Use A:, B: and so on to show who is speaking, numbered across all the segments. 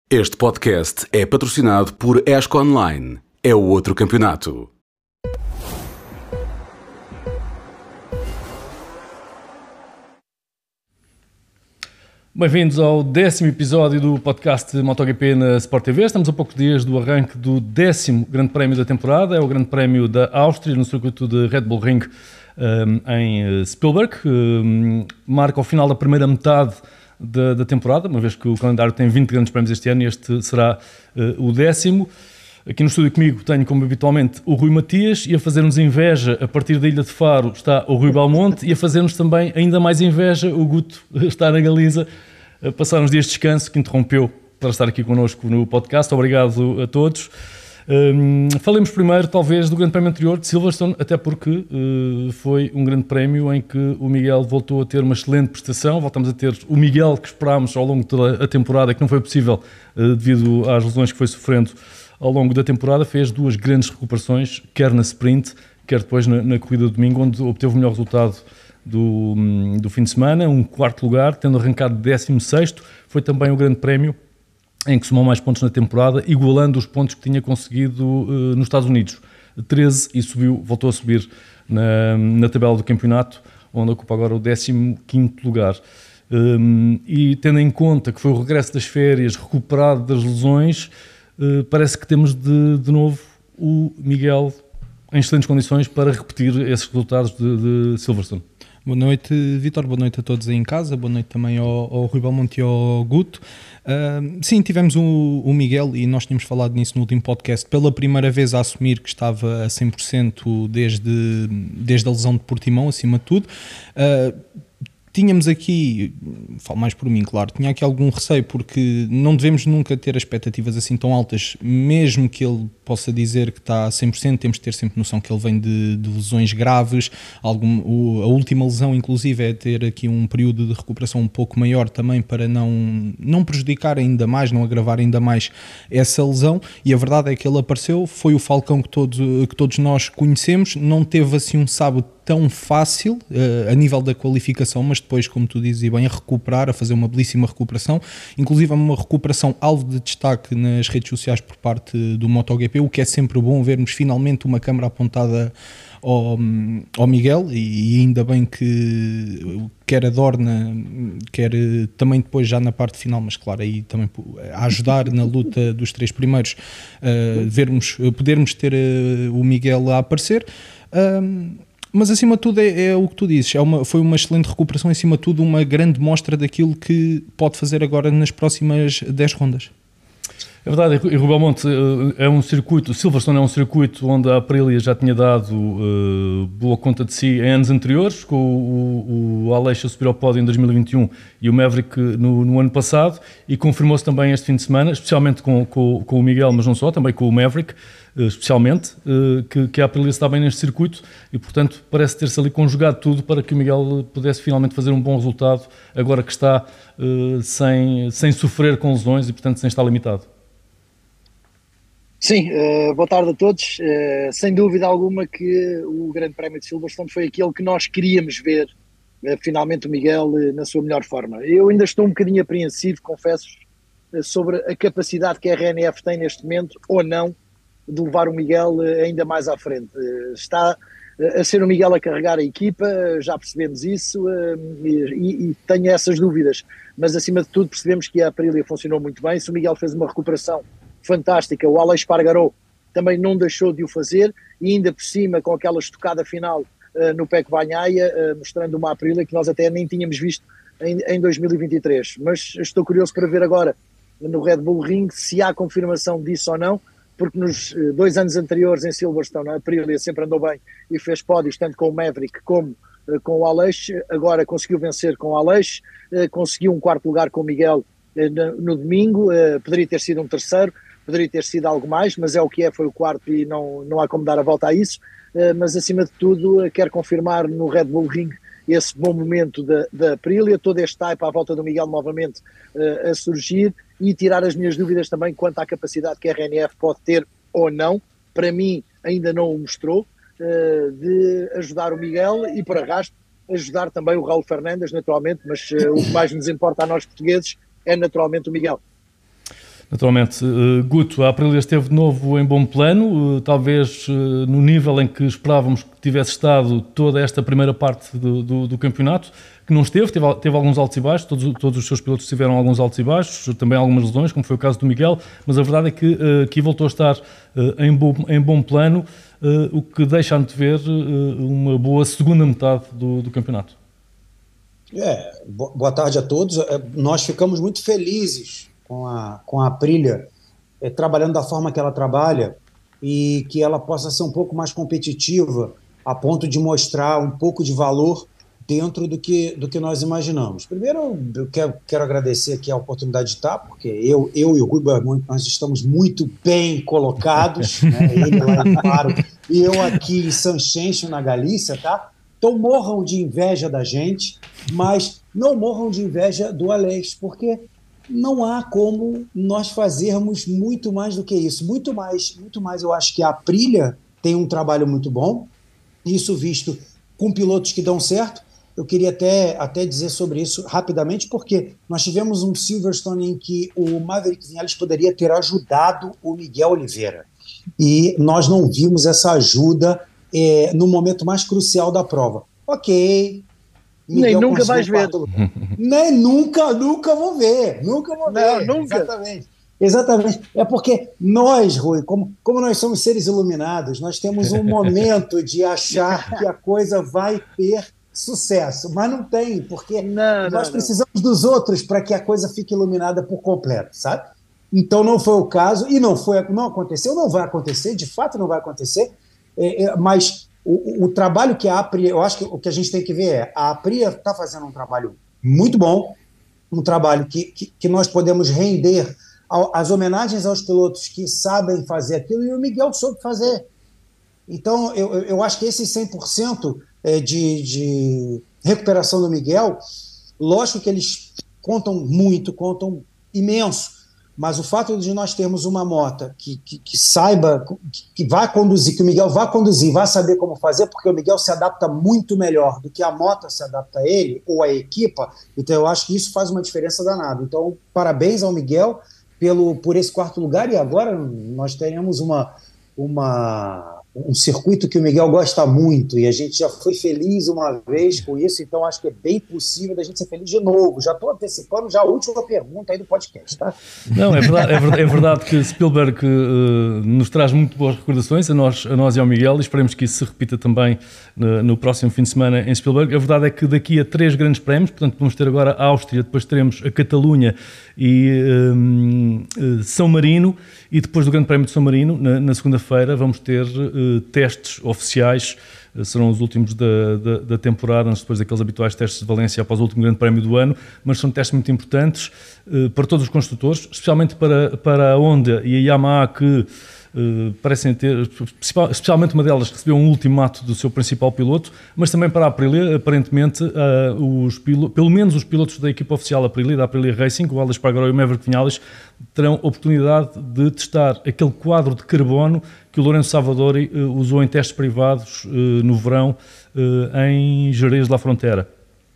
A: Este podcast é patrocinado por ESCO Online. É o outro campeonato.
B: Bem-vindos ao 10º episódio do podcast MotoGP na Sport TV. Estamos a poucos dias do arranque do 10º Grande Prémio da temporada. É o Grande Prémio da Áustria, no circuito de Red Bull Ring em Spielberg. Marca o final da primeira metade da temporada, uma vez que o calendário tem 20 grandes prémios este ano e este será o 10º. Aqui no estúdio comigo tenho, como habitualmente, o Rui Matias, e a fazer-nos inveja a partir da Ilha de Faro está o Rui Belmonte, e a fazer-nos também ainda mais inveja o Guto está na Galiza a passar uns dias de descanso, que interrompeu para estar aqui connosco no podcast. Obrigado a todos. Falemos primeiro, talvez, do Grande Prémio anterior de Silverstone, até porque foi um Grande Prémio em que o Miguel voltou a ter uma excelente prestação. Voltamos a ter o Miguel que esperámos ao longo de toda a temporada, que não foi possível devido às lesões que foi sofrendo ao longo da temporada. Fez duas grandes recuperações, quer na sprint, quer depois na corrida de domingo, onde obteve o melhor resultado do fim de semana, um quarto lugar, tendo arrancado 16º. Foi também o Grande Prémio em que somou mais pontos na temporada, igualando os pontos que tinha conseguido nos Estados Unidos, 13, e voltou a subir na tabela do campeonato, onde ocupa agora o 15º lugar. E tendo em conta que foi o regresso das férias, recuperado das lesões, parece que temos de novo o Miguel em excelentes condições para repetir esses resultados de Silverstone.
C: Boa noite, Vítor, boa noite a todos aí em casa, boa noite também ao Rui Belmonte e ao Guto. Sim, tivemos o Miguel, e nós tínhamos falado nisso no último podcast, pela primeira vez a assumir que estava a 100% desde a lesão de Portimão, acima de tudo. Tínhamos aqui, falo mais por mim, claro, tinha aqui algum receio, porque não devemos nunca ter expectativas assim tão altas, mesmo que ele possa dizer que está a 100%, temos de ter sempre noção que ele vem de lesões graves. A última lesão, inclusive, é ter aqui um período de recuperação um pouco maior também, para não prejudicar ainda mais, não agravar ainda mais essa lesão, e a verdade é que ele apareceu, foi o Falcão que todos nós conhecemos, não teve assim um sábado tão fácil a nível da qualificação, mas depois, como tu dizes e bem, a recuperar, a fazer uma belíssima recuperação, inclusive uma recuperação alvo de destaque nas redes sociais por parte do MotoGP, o que é sempre bom vermos finalmente uma câmara apontada ao Miguel, e ainda bem que quer a Dorna, quer também depois já na parte final, mas claro, aí também a ajudar na luta dos três primeiros, podermos ter o Miguel a aparecer. Mas acima de tudo é o que tu dizes, foi uma excelente recuperação, acima de tudo uma grande mostra daquilo que pode fazer agora nas próximas 10 rondas.
B: É verdade, e Rui Belmonte, é um circuito, Silverstone é um circuito onde a Aprilia já tinha dado boa conta de si em anos anteriores, com o Aleix a subir ao pódio em 2021 e o Maverick no ano passado, e confirmou-se também este fim de semana, especialmente com o Miguel, mas não só, também com o Maverick, especialmente, que a Aprilia está bem neste circuito, e portanto parece ter-se ali conjugado tudo para que o Miguel pudesse finalmente fazer um bom resultado, agora que está sem sofrer com lesões e portanto sem estar limitado.
D: Sim, boa tarde a todos. Sem dúvida alguma que o Grande Prémio de Silverstone foi aquele que nós queríamos ver, finalmente o Miguel na sua melhor forma. Eu ainda estou um bocadinho apreensivo, confesso, sobre a capacidade que a RNF tem neste momento, ou não, de levar o Miguel ainda mais à frente. Está a ser o Miguel a carregar a equipa, já percebemos isso, e tenho essas dúvidas, mas acima de tudo percebemos que a Aprilia funcionou muito bem. Se o Miguel fez uma recuperação fantástica, o Aleix Espargaró também não deixou de o fazer, e ainda por cima com aquela estocada final no Pecco Bagnaia, mostrando uma Aprilia que nós até nem tínhamos visto em 2023, mas estou curioso para ver agora no Red Bull Ring se há confirmação disso ou não, porque nos 2 anos anteriores em Silverstone a Aprilia sempre andou bem e fez pódios tanto com o Maverick como com o Aleix. Agora conseguiu vencer com o Aleix, conseguiu um quarto lugar com o Miguel no domingo, poderia ter sido um terceiro, poderia ter sido algo mais, mas é o que é, foi o quarto e não há como dar a volta a isso. Mas acima de tudo quero confirmar no Red Bull Ring esse bom momento da Aprilia, todo este hype à volta do Miguel novamente a surgir, e tirar as minhas dúvidas também quanto à capacidade que a RNF pode ter ou não. Para mim ainda não o mostrou, de ajudar o Miguel e por arrasto ajudar também o Raul Fernandes naturalmente, mas o que mais nos importa a nós portugueses é naturalmente o Miguel.
B: Naturalmente. Guto, a Aprilia esteve de novo em bom plano, talvez no nível em que esperávamos que tivesse estado toda esta primeira parte do campeonato, que não esteve, teve alguns altos e baixos, todos os seus pilotos tiveram alguns altos e baixos, também algumas lesões, como foi o caso do Miguel, mas a verdade é que aqui voltou a estar em bom plano, o que deixa antever uma boa segunda metade do campeonato.
E: Boa tarde a todos. Nós ficamos muito felizes com a Aprilia trabalhando da forma que ela trabalha e que ela possa ser um pouco mais competitiva a ponto de mostrar um pouco de valor dentro do que nós imaginamos. Primeiro, eu quero agradecer aqui a oportunidade de estar, porque eu e o Rui Barmont, nós estamos muito bem colocados, né? Ele lá em Faro e eu aqui em Sanxenxo, na Galícia, tá? Então morram de inveja da gente, mas não morram de inveja do Alex, porque não há como nós fazermos muito mais do que isso. Muito mais. Eu acho que a Aprilia tem um trabalho muito bom, isso visto com pilotos que dão certo. Eu queria até dizer sobre isso rapidamente, porque nós tivemos um Silverstone em que o Maverick Viñales poderia ter ajudado o Miguel Oliveira. E nós não vimos essa ajuda no momento mais crucial da prova. Ok.
D: Nem nunca vais ver.
E: Nem nunca vou ver. Nunca vou ver.
D: Não, nunca.
E: Exatamente. É porque nós, Rui, como nós somos seres iluminados, nós temos um momento de achar que a coisa vai ter sucesso, mas não tem, porque nós precisamos dos outros para que a coisa fique iluminada por completo, sabe? Então não foi o caso, e não aconteceu, não vai acontecer, de fato não vai acontecer, mas o trabalho que a Aprilia, eu acho que o que a gente tem que ver a Aprilia está fazendo um trabalho muito bom, um trabalho que nós podemos render as homenagens aos pilotos que sabem fazer aquilo, e o Miguel soube fazer. Então eu acho que esse 100% de recuperação do Miguel, lógico que eles contam imenso, mas o fato de nós termos uma moto que saiba, que vai conduzir, que o Miguel vai conduzir, vai saber como fazer, porque o Miguel se adapta muito melhor do que a moto se adapta a ele, ou a equipa, então eu acho que isso faz uma diferença danada. Então, parabéns ao Miguel por esse quarto lugar, e agora nós teremos um circuito que o Miguel gosta muito, e a gente já foi feliz uma vez com isso, então acho que é bem possível da gente ser feliz de novo. Já estou antecipando a última pergunta aí do podcast, tá?
B: Não, é verdade que Spielberg nos traz muito boas recordações, a nós e ao Miguel, e esperemos que isso se repita também no próximo fim de semana em Spielberg. A verdade é que daqui a 3 grandes prémios, portanto vamos ter agora a Áustria, depois teremos a Catalunha e São Marino, e depois do Grande Prémio de São Marino, na segunda-feira, vamos ter testes oficiais, serão os últimos da temporada, depois daqueles habituais testes de Valência após o último Grande Prémio do ano, mas são testes muito importantes para todos os construtores, especialmente para a Honda e a Yamaha, que parecem ter, especialmente uma delas, recebeu um ultimato do seu principal piloto, mas também para a Aprilia, aparentemente, pelo menos os pilotos da equipa oficial Aprilia, da Aprilia Racing, o Aleix Espargaró e o Maverick Viñales, terão oportunidade de testar aquele quadro de carbono que o Lourenço Savadori usou em testes privados no verão em Jerez de la Frontera.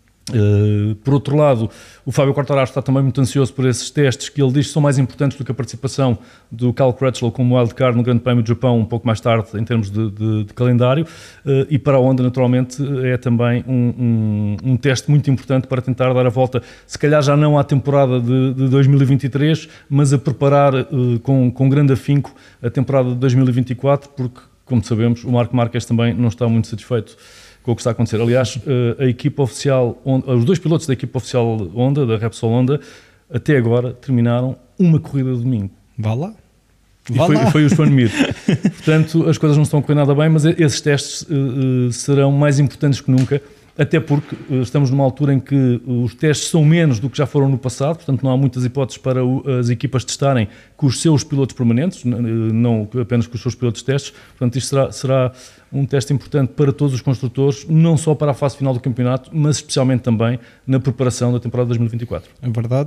B: Por outro lado, o Fábio Quartararo está também muito ansioso por esses testes, que ele diz que são mais importantes do que a participação do Cal Crutchlow como wildcard no Grande Prémio do Japão um pouco mais tarde em termos de calendário, e para a Honda naturalmente é também um teste muito importante para tentar dar a volta, se calhar já não à temporada de 2023, mas a preparar com grande afinco a temporada de 2024, porque, como sabemos, o Marc Márquez também não está muito satisfeito com o que está a acontecer. Aliás, a equipa oficial, os 2 pilotos da equipa oficial Honda, da Repsol Honda, até agora terminaram uma corrida de domingo.
C: Vá lá.
B: Foi o Joan Mir. Portanto, as coisas não estão a correr nada bem, mas esses testes serão mais importantes que nunca, até porque estamos numa altura em que os testes são menos do que já foram no passado, portanto não há muitas hipóteses para as equipas testarem com os seus pilotos permanentes, não apenas com os seus pilotos de testes. Portanto, isto será um teste importante para todos os construtores, não só para a fase final do campeonato, mas especialmente também na preparação da temporada 2024.
C: É verdade,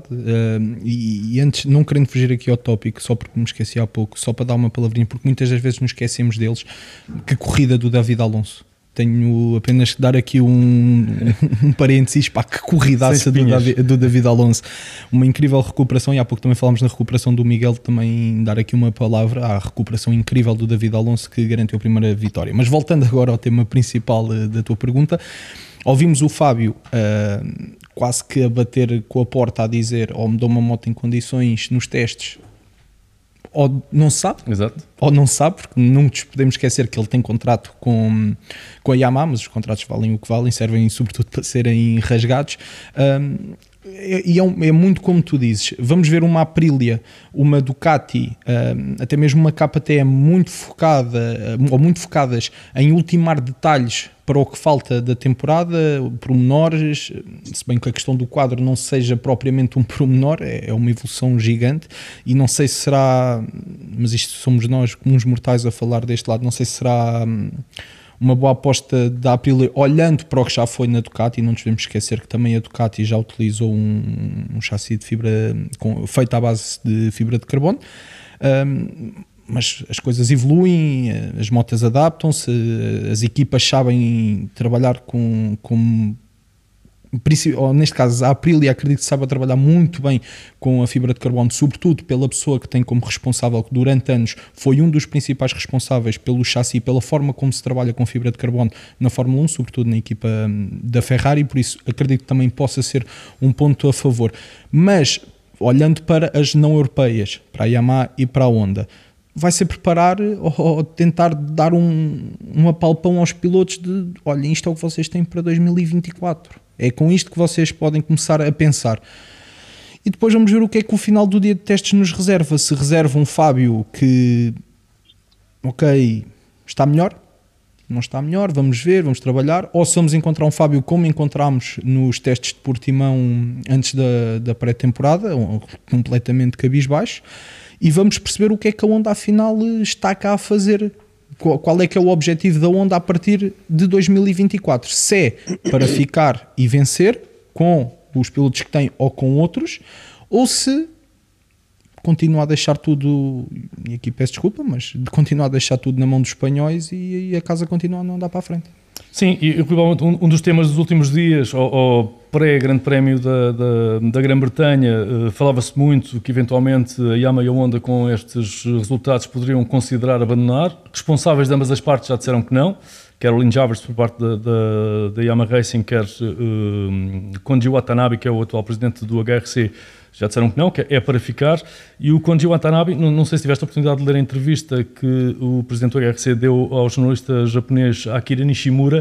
C: e antes, não querendo fugir aqui ao tópico, só porque me esqueci há pouco, só para dar uma palavrinha, porque muitas das vezes nos esquecemos deles, que corrida do David Alonso. tenho apenas que dar aqui um parênteses, pá, que corridaça do David Alonso, uma incrível recuperação, e há pouco também falámos na recuperação do Miguel, também dar aqui uma palavra à recuperação incrível do David Alonso, que garantiu a primeira vitória. Mas voltando agora ao tema principal da tua pergunta, ouvimos o Fábio quase que a bater com a porta a dizer, ou me dou uma moto em condições nos testes, ou não sabe,
B: exato,
C: ou não sabe, porque não nos podemos esquecer que ele tem contrato com a Yamaha, mas os contratos valem o que valem, servem sobretudo para serem rasgados. E é muito como tu dizes, vamos ver uma Aprilia, uma Ducati, até mesmo uma KTM muito focada, ou muito focadas em ultimar detalhes para o que falta da temporada, pormenores, se bem que a questão do quadro não seja propriamente um pormenor, é uma evolução gigante, e não sei se será, mas isto somos nós, comuns mortais, a falar deste lado, não sei se será uma boa aposta da Aprilia, olhando para o que já foi na Ducati. Não nos devemos esquecer que também a Ducati já utilizou um chassi de fibra feito à base de fibra de carbono, mas as coisas evoluem, as motas adaptam-se, as equipas sabem trabalhar ou neste caso a Aprilia, acredito que sabe trabalhar muito bem com a fibra de carbono, sobretudo pela pessoa que tem como responsável, que durante anos foi um dos principais responsáveis pelo chassi, pela forma como se trabalha com fibra de carbono na Fórmula 1, sobretudo na equipa da Ferrari, por isso acredito que também possa ser um ponto a favor. Mas olhando para as não europeias, para a Yamaha e para a Honda, vai ser preparar ou tentar dar um apalpão aos pilotos de, olhem, isto é o que vocês têm para 2024. É com isto que vocês podem começar a pensar. E depois vamos ver o que é que o final do dia de testes nos reserva. Se reserva um Fábio que, ok, está melhor, não está melhor, vamos ver, vamos trabalhar. Ou se vamos encontrar um Fábio como encontramos nos testes de Portimão antes da pré-temporada, completamente cabisbaixo. E vamos perceber o que é que a Honda afinal está cá a fazer. Qual é que é o objetivo da Honda a partir de 2024? Se é para ficar e vencer com os pilotos que tem ou com outros, ou se continua a deixar tudo, e aqui peço desculpa, mas continua a deixar tudo na mão dos espanhóis e a casa continua a não andar para a frente.
B: Sim, e provavelmente um dos temas dos últimos dias, ao pré-Grande Prémio da Grã-Bretanha, falava-se muito que eventualmente a Yamaha e a Honda com estes resultados poderiam considerar abandonar. Responsáveis de ambas as partes já disseram que não, quer o Lin Javers por parte da Yamaha Racing, quer Konji Watanabe, que é o atual presidente do HRC, já disseram que não, que é para ficar. E o Konji Watanabe, não sei se tiveste a oportunidade de ler a entrevista que o presidente do HRC deu ao jornalista japonês Akira Nishimura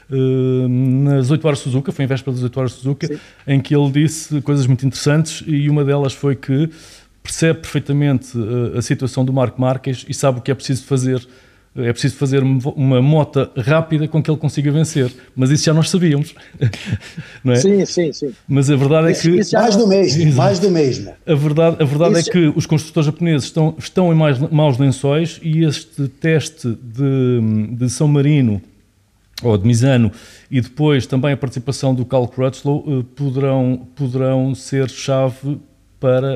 B: nas 8 horas de Suzuka, foi em véspera das 8 horas de Suzuka, sim, em que ele disse coisas muito interessantes, e uma delas foi que percebe perfeitamente a situação do Marc Marquez e sabe o que é preciso fazer. É preciso fazer uma moto rápida com que ele consiga vencer, mas isso já nós sabíamos, não é?
D: Sim.
B: Mas a verdade é que...
E: Mais do mesmo.
B: A verdade é que os construtores japoneses estão em maus lençóis, e este teste de São Marino, ou de Misano, e depois também a participação do Cal Crutchlow poderão ser chave para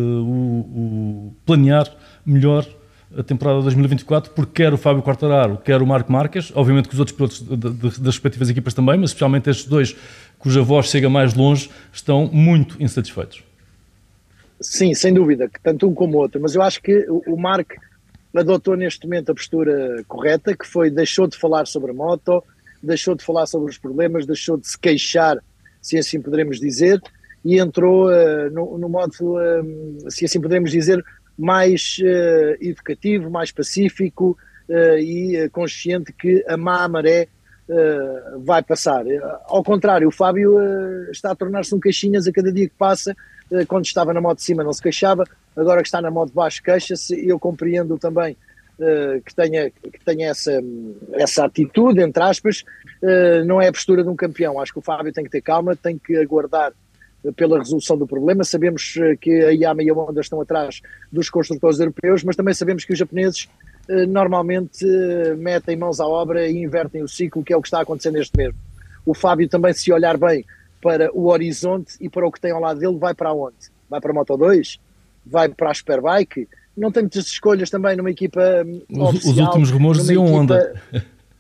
B: planear melhor a temporada de 2024, porque quer o Fábio Quartararo, quer o Marc Marquez, obviamente que os outros pilotos das respectivas equipas também, mas especialmente estes dois, cuja voz chega mais longe, estão muito insatisfeitos.
D: Sim, sem dúvida, tanto um como o outro, mas eu acho que o Marc adotou neste momento a postura correta, que foi, deixou de falar sobre a moto, deixou de falar sobre os problemas, deixou de se queixar, se assim poderemos dizer, e entrou no modo, se assim poderemos dizer, mais educativo, mais pacífico e consciente que a má maré vai passar. Ao contrário, o Fábio está a tornar-se um queixinhas a cada dia que passa. Quando estava na moto de cima não se queixava, agora que está na moto de baixo queixa-se. Eu compreendo também que tenha essa atitude, entre aspas. Não é a postura de um campeão. Acho que o Fábio tem que ter calma, tem que aguardar pela resolução do problema. Sabemos que a Yamaha e a Honda estão atrás dos construtores europeus, mas também sabemos que os japoneses normalmente metem mãos à obra e invertem o ciclo, que é o que está a acontecer neste mesmo. O Fábio também, se olhar bem para o horizonte e para o que tem ao lado dele, vai para onde? Vai para a Moto2? Vai para a Superbike? Não tem muitas escolhas também numa equipa oficial.
B: Os últimos rumores diziam Honda.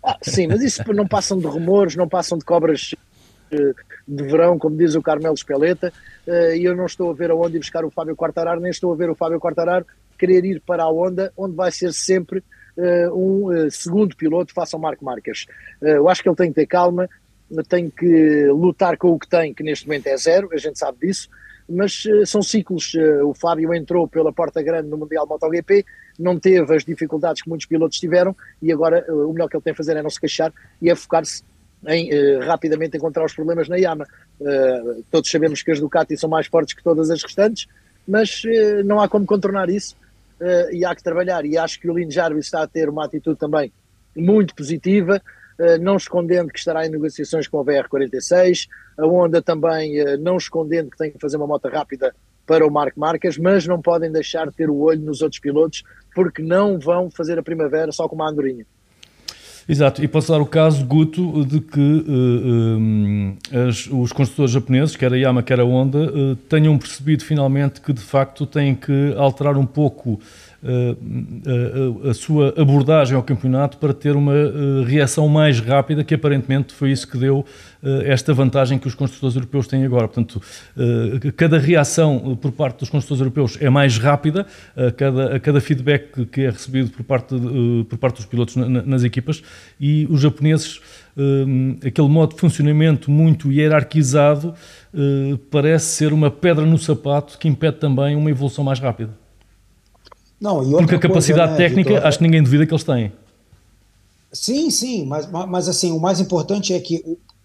D: Sim, mas isso não passam de rumores, não passam de cobras de verão, como diz o Carmelo Espeleta, e eu não estou a ver aonde ir buscar o Fábio Quartararo, nem estou a ver o Fábio Quartararo querer ir para a Honda, onde vai ser sempre um segundo piloto face ao Marco Marques. Eu acho que ele tem que ter calma, tem que lutar com o que tem, que neste momento é 0, a gente sabe disso, mas são ciclos. O Fábio entrou pela porta grande no Mundial MotoGP, não teve as dificuldades que muitos pilotos tiveram, e agora o melhor que ele tem a fazer é não se queixar e é focar-se em rapidamente encontrar os problemas na Yamaha. Todos sabemos que as Ducati são mais fortes que todas as restantes, mas não há como contornar isso, e há que trabalhar, e acho que o Lin Jarvis está a ter uma atitude também muito positiva, não escondendo que estará em negociações com a VR46, a Honda também não escondendo que tem que fazer uma moto rápida para o Marco Marques, mas não podem deixar de ter o olho nos outros pilotos, porque não vão fazer a primavera só com uma andorinha.
B: Exato, e posso dar o caso, Guto, de que os construtores japoneses, quer a Yamaha, quer a Honda, tenham percebido finalmente que de facto têm que alterar um pouco a sua abordagem ao campeonato para ter uma reação mais rápida, que aparentemente foi isso que deu esta vantagem que os construtores europeus têm agora. Portanto, cada reação por parte dos construtores europeus é mais rápida, cada feedback que é recebido por parte dos pilotos nas equipas, e os japoneses, aquele modo de funcionamento muito hierarquizado, parece ser uma pedra no sapato que impede também uma evolução mais rápida.
E: Não, e
B: porque a capacidade
E: coisa, né,
B: técnica, Vitor, acho que ninguém duvida que eles têm.
E: Sim, mas assim, o mais importante é que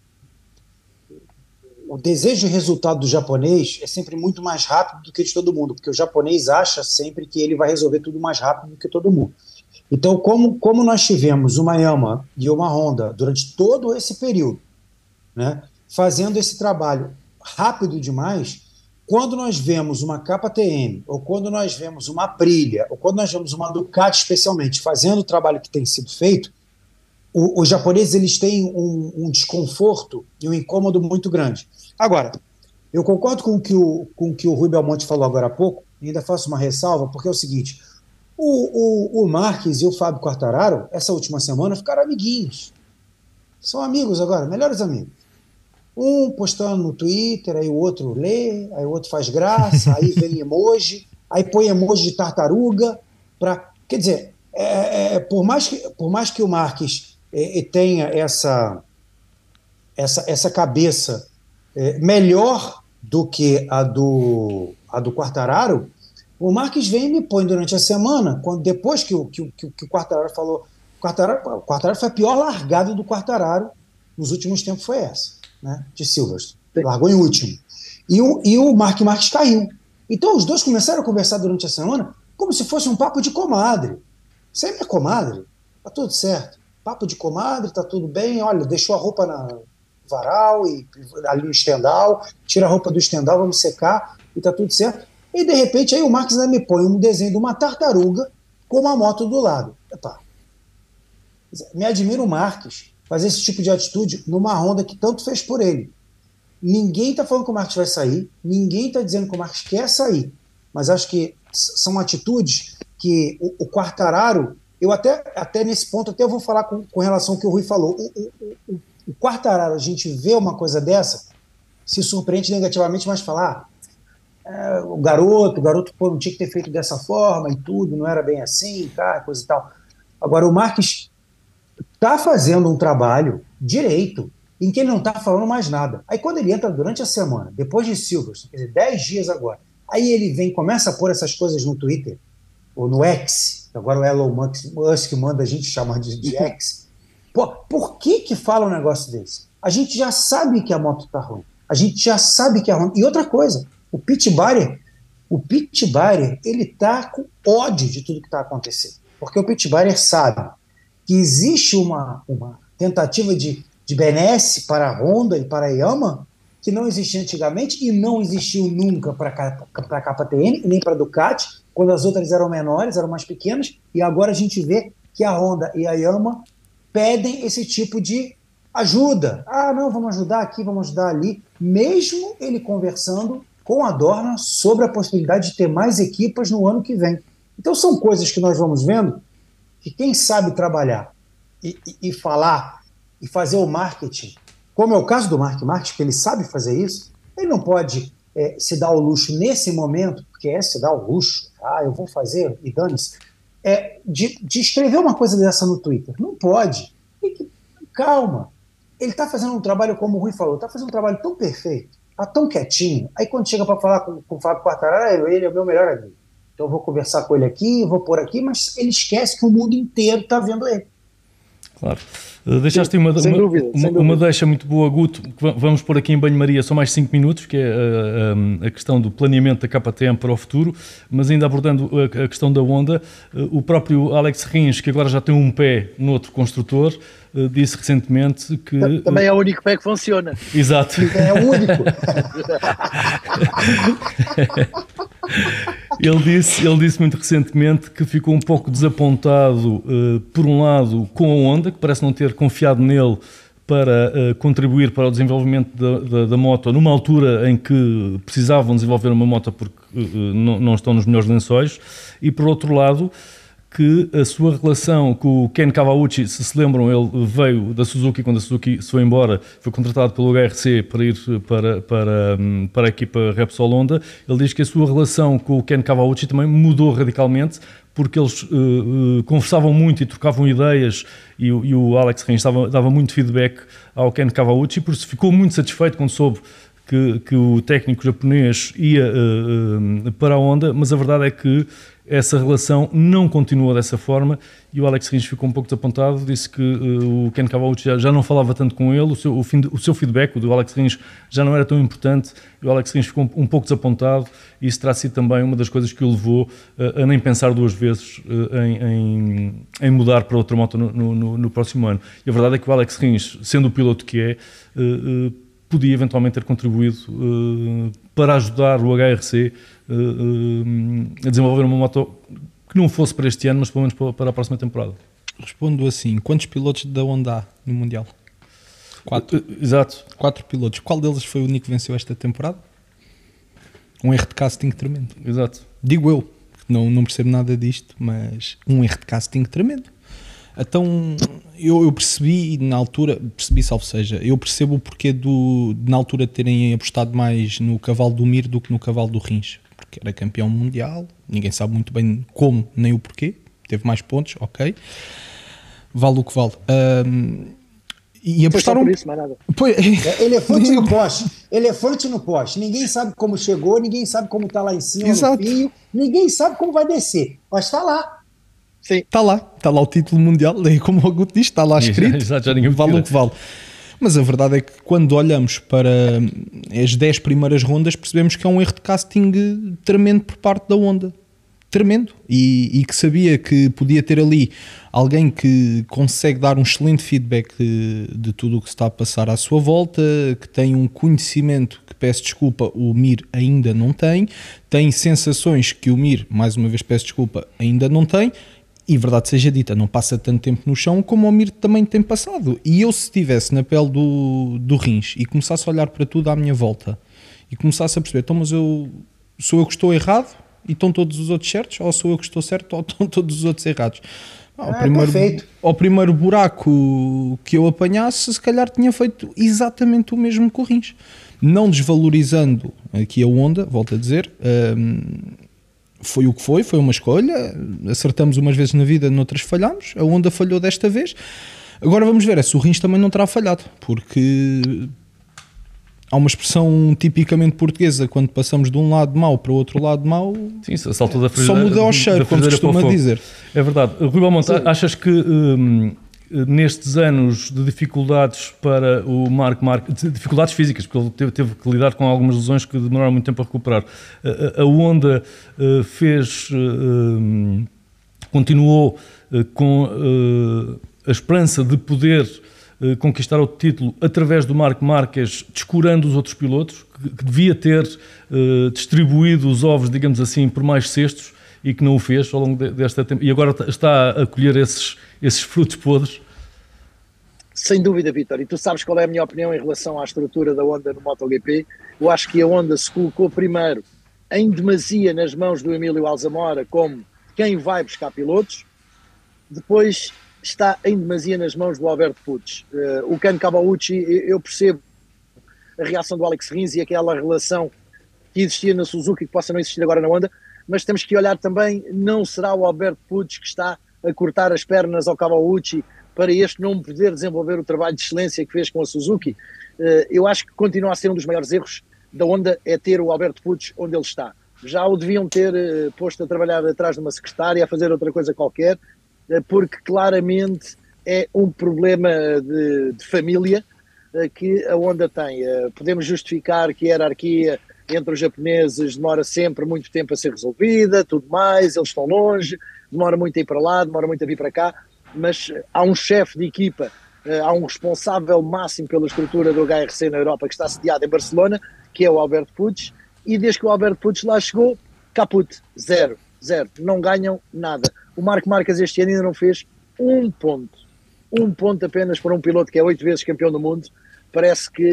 E: o desejo de resultado do japonês é sempre muito mais rápido do que de todo mundo, porque o japonês acha sempre que ele vai resolver tudo mais rápido do que todo mundo. Então, como nós tivemos uma Yamaha e uma Honda durante todo esse período, né, fazendo esse trabalho rápido demais, quando nós vemos uma KTM, ou quando nós vemos uma Aprilia, ou quando nós vemos uma Ducati especialmente fazendo o trabalho que tem sido feito, os japoneses eles têm um desconforto e um incômodo muito grande. Agora, eu concordo com o que o Rui Belmonte falou agora há pouco, e ainda faço uma ressalva, porque é o seguinte, o Marques e o Fábio Quartararo, essa última semana, ficaram amiguinhos. São amigos agora, melhores amigos. Um postando no Twitter, aí o outro lê, aí o outro faz graça, aí vem emoji, aí põe emoji de tartaruga. Quer dizer, por mais que o Marques tenha essa cabeça melhor do que a do Quartararo, o Marques vem e me põe durante a semana, depois que o Quartararo falou. O Quartararo foi a pior largada do Quartararo nos últimos tempos, foi essa. Né, de Silverstone, largou em último. E o Mark Marques caiu. Então os dois começaram a conversar durante a semana como se fosse um papo de comadre. Sempre é comadre, tá tudo certo. Papo de comadre, tá tudo bem. Olha, deixou a roupa no varal e ali no estendal, tira a roupa do estendal, vamos secar e tá tudo certo. E de repente aí o Marques ainda me põe um desenho de uma tartaruga com uma moto do lado. Epá. Me admira o Marques fazer esse tipo de atitude numa Honda que tanto fez por ele. Ninguém está falando que o Marques vai sair, ninguém está dizendo que o Marques quer sair, mas acho que são atitudes que o Quartararo, eu até nesse ponto, até eu vou falar com relação ao que o Rui falou, o Quartararo, a gente vê uma coisa dessa, se surpreende negativamente, mas falar, o garoto pô, não tinha que ter feito dessa forma e tudo, não era bem assim, tá, coisa e tal. Agora, o Marques está fazendo um trabalho direito em que ele não está falando mais nada. Aí quando ele entra durante a semana, depois de Silverstone, quer dizer, 10 dias agora, aí ele vem, começa a pôr essas coisas no Twitter, ou no X, agora o Elon Musk manda a gente chamar de X. Pô, por que fala um negócio desse? A gente já sabe que a moto está ruim, a gente já sabe que a Honda... E outra coisa, o Pit Barrier, ele está com ódio de tudo que está acontecendo, porque o Pit Barrier sabe que existe uma tentativa de benesse para a Honda e para a Yamaha que não existia antigamente e não existiu nunca para a KTM e nem para a Ducati, quando as outras eram menores, eram mais pequenas, e agora a gente vê que a Honda e a Yamaha pedem esse tipo de ajuda. Ah, não, vamos ajudar aqui, vamos ajudar ali, mesmo ele conversando com a Dorna sobre a possibilidade de ter mais equipas no ano que vem. Então são coisas que nós vamos vendo que quem sabe trabalhar e falar e fazer o marketing, como é o caso do Mark Marques, que ele sabe fazer isso, ele não pode se dar o luxo nesse momento, porque se dar o luxo, eu vou fazer e dane-se, de escrever uma coisa dessa no Twitter. Não pode. Calma. Ele está fazendo um trabalho, como o Rui falou, está fazendo um trabalho tão perfeito, está tão quietinho, aí quando chega para falar com o Fábio Quartararo, ele é o meu melhor amigo. Então eu vou conversar com ele aqui, vou pôr aqui, mas ele esquece que o mundo inteiro está vendo ele.
B: Claro. Deixaste uma deixa muito boa, Guto, que vamos pôr aqui em banho-maria só mais 5 minutos, que é a questão do planeamento da KTM para o futuro, mas ainda abordando a questão da Honda, o próprio Alex Rins, que agora já tem um pé no outro construtor, disse recentemente que...
D: Também é o único pé que funciona.
B: Exato.
E: É o único.
B: Ele disse muito recentemente que ficou um pouco desapontado, por um lado, com a Honda, que parece não ter confiado nele para contribuir para o desenvolvimento da moto numa altura em que precisavam desenvolver uma moto porque não estão nos melhores lençóis, e por outro lado que a sua relação com o Ken Kawauchi, se lembram, ele veio da Suzuki, quando a Suzuki se foi embora, foi contratado pelo HRC para ir para a equipa Repsol Honda. Ele diz que a sua relação com o Ken Kawauchi também mudou radicalmente, porque eles conversavam muito e trocavam ideias, e o Alex Rins dava muito feedback ao Ken Kawauchi, por isso ficou muito satisfeito quando soube que o técnico japonês ia para a Honda, mas a verdade é que essa relação não continua dessa forma, e o Alex Rins ficou um pouco desapontado, disse que o Ken Kawauchi já não falava tanto com ele, o seu feedback, o do Alex Rins, já não era tão importante, e o Alex Rins ficou um pouco desapontado, e isso terá sido também uma das coisas que o levou a nem pensar duas vezes em mudar para outra moto no próximo ano. E a verdade é que o Alex Rins, sendo o piloto que é, podia eventualmente ter contribuído para ajudar o HRC a desenvolver uma moto que não fosse para este ano, mas pelo menos para a próxima temporada.
C: Respondo assim, quantos pilotos da Honda há no Mundial? 4.
B: Exato.
C: 4 pilotos. Qual deles foi o único que venceu esta temporada? Um erro de casting tremendo.
B: Exato.
C: Digo eu, não percebo nada disto, mas um erro de casting tremendo. Então, eu percebi na altura, salvo seja, eu percebo o porquê na altura terem apostado mais no cavalo do Mir do que no cavalo do Rins, porque era campeão mundial, ninguém sabe muito bem como nem o porquê, teve mais pontos, ok, vale o que vale. E apostaram...
D: por isso, mais nada.
E: Elefante no poste. Elefante no poste. Ninguém sabe como chegou, ninguém sabe como está lá em cima.
C: Exato.
E: No fio, ninguém sabe como vai descer, mas está lá.
D: Sim.
C: Está lá o título mundial, como o Guto diz, está lá escrito,
B: Exato, já ninguém
C: vale o que vale. Mas a verdade é que quando olhamos para as 10 primeiras rondas, percebemos que é um erro de casting tremendo por parte da Honda. Tremendo. E que sabia que podia ter ali alguém que consegue dar um excelente feedback de tudo o que se está a passar à sua volta, que tem um conhecimento que, peço desculpa, o Mir ainda não tem sensações que o Mir, mais uma vez peço desculpa, ainda não tem. E verdade seja dita, não passa tanto tempo no chão como o Mir também tem passado. E eu, se estivesse na pele do Rins e começasse a olhar para tudo à minha volta e começasse a perceber, então, mas sou eu que estou errado e estão todos os outros certos, ou sou eu que estou certo ou estão todos os outros errados? Ao primeiro buraco que eu apanhasse, se calhar tinha feito exatamente o mesmo que o Rins. Não desvalorizando aqui a Honda, volto a dizer... foi o que foi uma escolha, acertamos umas vezes na vida, noutras falhamos, a Honda falhou desta vez, agora vamos ver se o Rins também não terá falhado, porque há uma expressão tipicamente portuguesa, quando passamos de um lado mau para o outro lado mau,
B: sim, saltou da
C: só muda ao cheiro, como se costuma dizer.
B: É verdade. Rui Belmonte, achas que nestes anos de dificuldades para o Marc Marques, dificuldades físicas, porque ele teve que lidar com algumas lesões que demoraram muito tempo a recuperar, a Honda continuou com a esperança de poder conquistar o título através do Marc Marques, descurando os outros pilotos, que devia ter distribuído os ovos, digamos assim, por mais cestos, e que não o fez ao longo desta tempo, e agora está a colher esses frutos podres.
D: Sem dúvida, Vítor, e tu sabes qual é a minha opinião em relação à estrutura da Honda no MotoGP. Eu acho que a Honda se colocou primeiro em demasia nas mãos do Emílio Alzamora como quem vai buscar pilotos, depois está em demasia nas mãos do Alberto Puig. O Ken Kawauchi, eu percebo a reação do Alex Rins e aquela relação que existia na Suzuki que possa não existir agora na Honda, mas temos que olhar também, não será o Alberto Puig que está a cortar as pernas ao Kawauchi para este não poder desenvolver o trabalho de excelência que fez com a Suzuki? Eu acho que continua a ser um dos maiores erros da Honda é ter o Alberto Puig onde ele está. Já o deviam ter posto a trabalhar atrás de uma secretária, a fazer outra coisa qualquer, porque claramente é um problema de família que a Honda tem. Podemos justificar que a hierarquia entre os japoneses demora sempre muito tempo a ser resolvida, tudo mais, eles estão longe, demora muito a ir para lá, demora muito a vir para cá, mas há um chefe de equipa, há um responsável máximo pela estrutura do HRC na Europa que está sediado em Barcelona, que é o Alberto Puig, e desde que o Alberto Puig lá chegou, caput, zero, não ganham nada. O Marco Marques este ano ainda não fez um ponto apenas para um piloto que é 8 vezes campeão do mundo. Parece que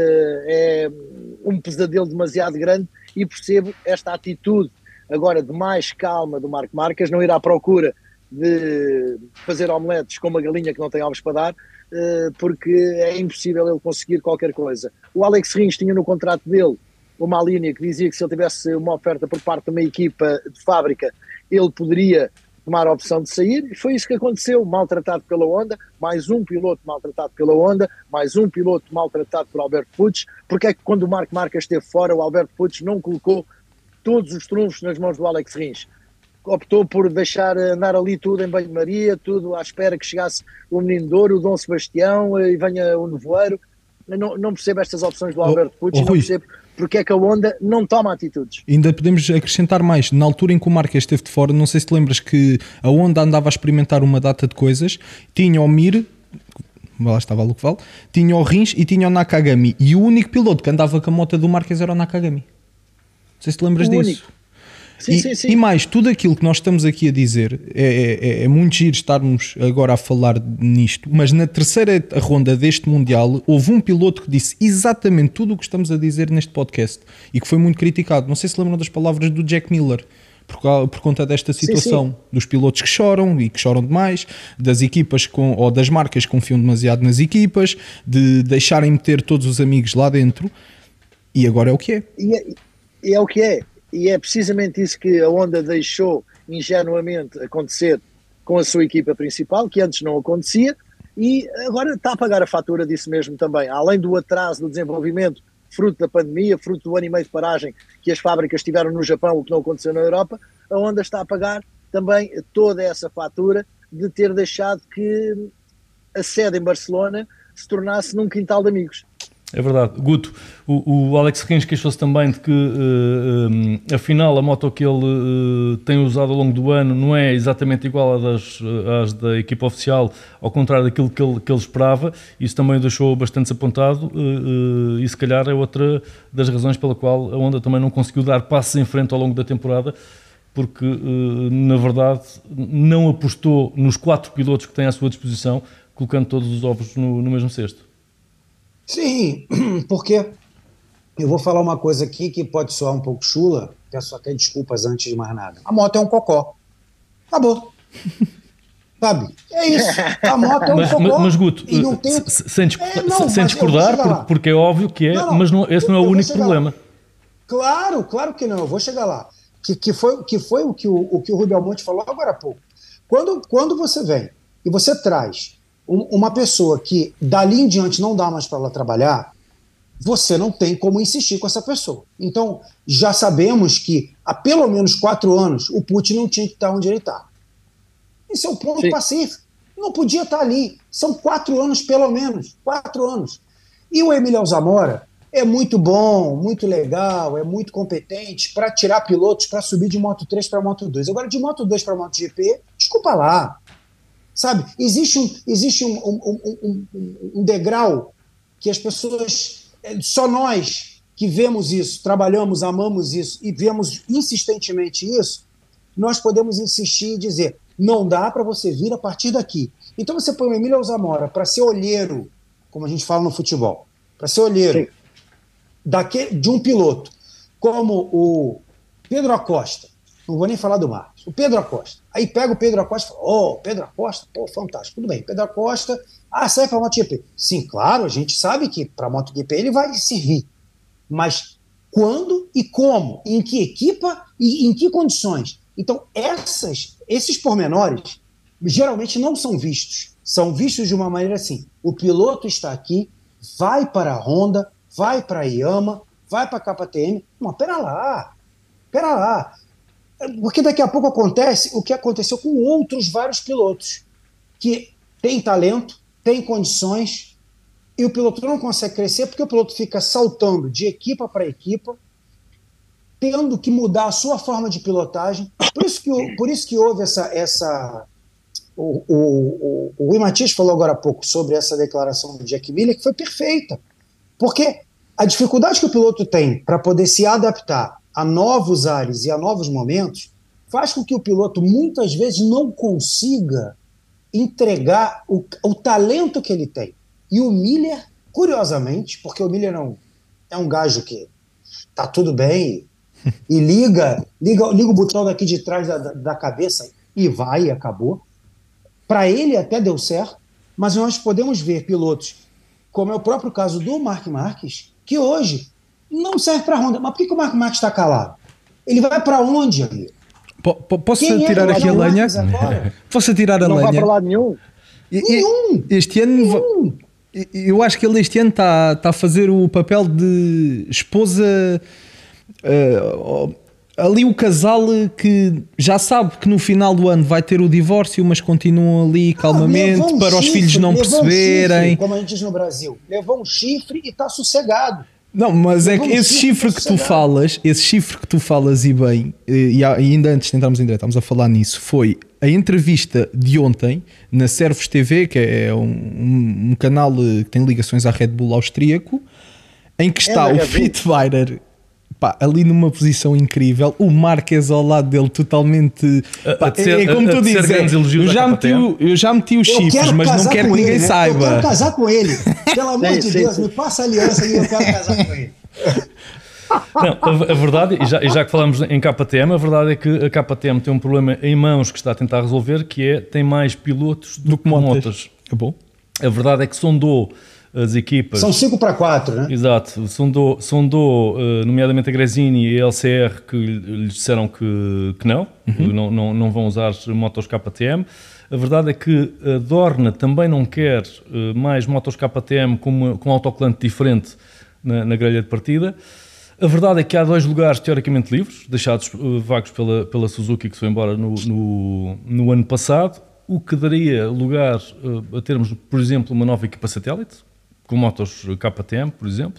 D: é um pesadelo demasiado grande e percebo esta atitude agora de mais calma do Marco Marques, não ir à procura de fazer omeletes com uma galinha que não tem ovos para dar, porque é impossível ele conseguir qualquer coisa. O Alex Rins tinha no contrato dele uma linha que dizia que se ele tivesse uma oferta por parte de uma equipa de fábrica, ele poderia tomar a opção de sair, e foi isso que aconteceu, maltratado pela Honda, mais um piloto maltratado pela Honda, mais um piloto maltratado por Alberto Puig. Porque é que quando o Marco Marques esteve fora, o Alberto Puig não colocou todos os trunfos nas mãos do Alex Rins? Optou por deixar andar ali tudo em banho-maria, tudo à espera que chegasse o Menino de Ouro, o Dom Sebastião e venha o Nevoeiro. Não percebo estas opções do Alberto Puig, não percebo porque é que a Honda não toma atitudes.
C: Ainda podemos acrescentar mais. Na altura em que o Marques esteve de fora, não sei se te lembras que a Honda andava a experimentar uma data de coisas, tinha o Mir, lá estava o Luke, tinha o Rins e tinha o Nakagami, e o único piloto que andava com a moto do Marques era o Nakagami. Não sei se te lembras disso.
D: Único. Sim.
C: E mais, tudo aquilo que nós estamos aqui a dizer é muito giro estarmos agora a falar nisto, mas na terceira ronda deste Mundial houve um piloto que disse exatamente tudo o que estamos a dizer neste podcast e que foi muito criticado. Não sei se lembram das palavras do Jack Miller por conta desta situação, dos pilotos que choram e que choram demais, das equipas ou das marcas que confiam demasiado nas equipas, de deixarem meter todos os amigos lá dentro, e agora é o que é.
D: E é o que é. E é precisamente isso que a Honda deixou ingenuamente acontecer com a sua equipa principal, que antes não acontecia, e agora está a pagar a fatura disso mesmo também. Além do atraso do desenvolvimento, fruto da pandemia, fruto do ano e meio de paragem que as fábricas tiveram no Japão, o que não aconteceu na Europa, a Honda está a pagar também toda essa fatura de ter deixado que a sede em Barcelona se tornasse num quintal de amigos.
B: É verdade. Guto, o Alex Rins queixou-se também de que afinal a moto que ele tem usado ao longo do ano não é exatamente igual às da equipa oficial, ao contrário daquilo que ele esperava. Isso também o deixou bastante desapontado e se calhar é outra das razões pela qual a Honda também não conseguiu dar passos em frente ao longo da temporada, porque na verdade não apostou nos 4 pilotos que tem à sua disposição, colocando todos os ovos no mesmo cesto.
E: Sim, porque eu vou falar uma coisa aqui que pode soar um pouco chula, peço até desculpas antes de mais nada. A moto é um cocó. Acabou. Sabe? É isso. A moto é um cocó.
B: Mas Guto, sem discordar, porque é óbvio que é, mas esse não é o único problema.
E: Claro que não, eu vou chegar lá. Que foi o que o Rui Belmonte falou agora há pouco. Quando você vem e você traz uma pessoa que dali em diante não dá mais para ela trabalhar, você não tem como insistir com essa pessoa. Então, já sabemos que há pelo menos 4 anos o Putin não tinha que estar onde ele está. Esse é um ponto pacífico. Não podia estar ali. São 4 anos pelo menos. 4 anos. E o Emílio Alzamora é muito bom, muito legal, é muito competente para tirar pilotos para subir de Moto 3 para Moto 2. Agora, de Moto 2 para MotoGP, desculpa lá. Sabe, existe um degrau que as pessoas, só nós que vemos isso, trabalhamos, amamos isso e vemos insistentemente isso, nós podemos insistir e dizer, não dá para você vir a partir daqui. Então você põe o Emílio Alzamora para ser olheiro, como a gente fala no futebol, para ser olheiro de um piloto como o Pedro Acosta, não vou nem falar do Marques, o Pedro Acosta. Aí pega o Pedro Acosta e fala, Pedro Acosta, fantástico, tudo bem, Pedro Acosta, serve para a MotoGP. Sim, claro, a gente sabe que para a MotoGP ele vai servir, mas quando e como, em que equipa e em que condições? Então, esses pormenores geralmente não são vistos de uma maneira assim, o piloto está aqui, vai para a Honda, vai para a Yamaha, vai para a KTM, não, pera lá, porque daqui a pouco acontece o que aconteceu com outros vários pilotos, que tem talento, tem condições, e o piloto não consegue crescer porque o piloto fica saltando de equipa para equipa, tendo que mudar a sua forma de pilotagem. Por isso que houve o Will Matias falou agora há pouco sobre essa declaração do Jack Miller, que foi perfeita, porque a dificuldade que o piloto tem para poder se adaptar a novos ares e a novos momentos faz com que o piloto muitas vezes não consiga entregar o talento que ele tem. E o Miller, curiosamente, porque o Miller é um gajo que tá tudo bem e liga o botão daqui de trás da cabeça e vai, e acabou. Para ele até deu certo, mas nós podemos ver pilotos, como é o próprio caso do Marc Marques, que hoje não serve para a Honda. Mas por que o Marc Marques está calado? Ele vai para onde, amigo?
C: Posso tirar aqui a lenha? Posso tirar a lenha?
D: Não vai para lado nenhum.
C: Este ano, eu acho que ele este ano está a fazer o papel de esposa, ali o casal que já sabe que no final do ano vai ter o divórcio, mas continuam ali calmamente para os filhos não perceberem.
E: Chifre, como a gente diz no Brasil, levou um chifre e está sossegado.
C: Não, mas é que esse chifre que tu falas e bem, e ainda antes de entrarmos em direto, estamos a falar nisso, foi a entrevista de ontem na Servos TV, que é um canal que tem ligações à Red Bull austríaco, em que está o Fittweiler ali numa posição incrível, o Marques ao lado dele totalmente é como tu dizes, eu já meti os chifres, mas não quero que ninguém saiba.
E: Eu quero casar com ele, pelo amor de Deus, me passa a aliança e eu quero casar com ele.
B: Não, a verdade, e já que falamos em KTM, a verdade é que a KTM tem um problema em mãos que está a tentar resolver, que tem mais pilotos do que motas.
C: Acabou.
B: A verdade é que sondou as equipas.
E: São 5-4, né?
B: Exato. Sondou nomeadamente a Gresini e a LCR, que lhes disseram que não, não vão usar motos KTM. A verdade é que a Dorna também não quer mais motos KTM com autocolante diferente na grelha de partida. A verdade é que há 2 lugares teoricamente livres, deixados vagos pela Suzuki, que se foi embora no ano passado, o que daria lugar a termos, por exemplo, uma nova equipa satélite, com motos KTM, por exemplo,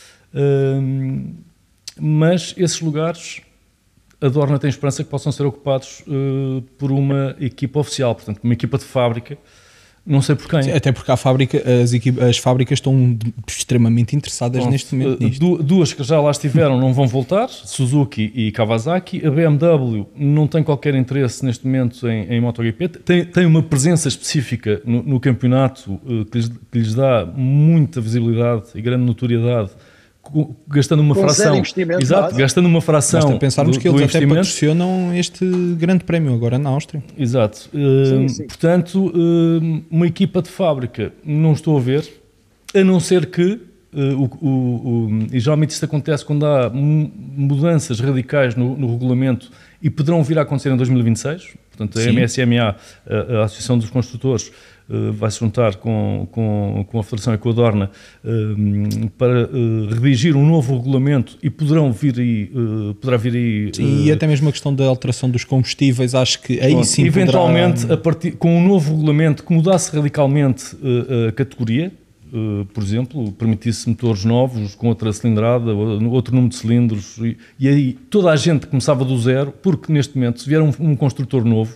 B: mas esses lugares a Dorna tem esperança que possam ser ocupados por uma equipa oficial, portanto, uma equipa de fábrica, não sei por quem.
C: Até porque as fábricas estão extremamente interessadas neste momento nisto.
B: 2 que já lá estiveram não vão voltar, Suzuki e Kawasaki. A BMW não tem qualquer interesse neste momento em MotoGP. Tem uma presença específica no campeonato que lhes dá muita visibilidade e grande notoriedade, gastando uma fração. Exato, gastando uma fração.
C: Basta pensarmos que eles até patrocinam este grande prémio agora na Áustria.
B: Exato. Sim. Portanto, uma equipa de fábrica não estou a ver, a não ser que e geralmente isto acontece quando há mudanças radicais no regulamento e poderão vir a acontecer em 2026. Portanto, a MSMA, a Associação dos Construtores, vai se juntar com a Federação e com a Dorna para redigir um novo regulamento e poderá vir aí...
C: Sim, e até mesmo a questão da alteração dos combustíveis, acho que aí sim
B: eventualmente, com um novo regulamento que mudasse radicalmente a categoria, por exemplo, permitisse motores novos com outra cilindrada, outro número de cilindros, e aí toda a gente começava do zero, porque neste momento, se vier um construtor novo,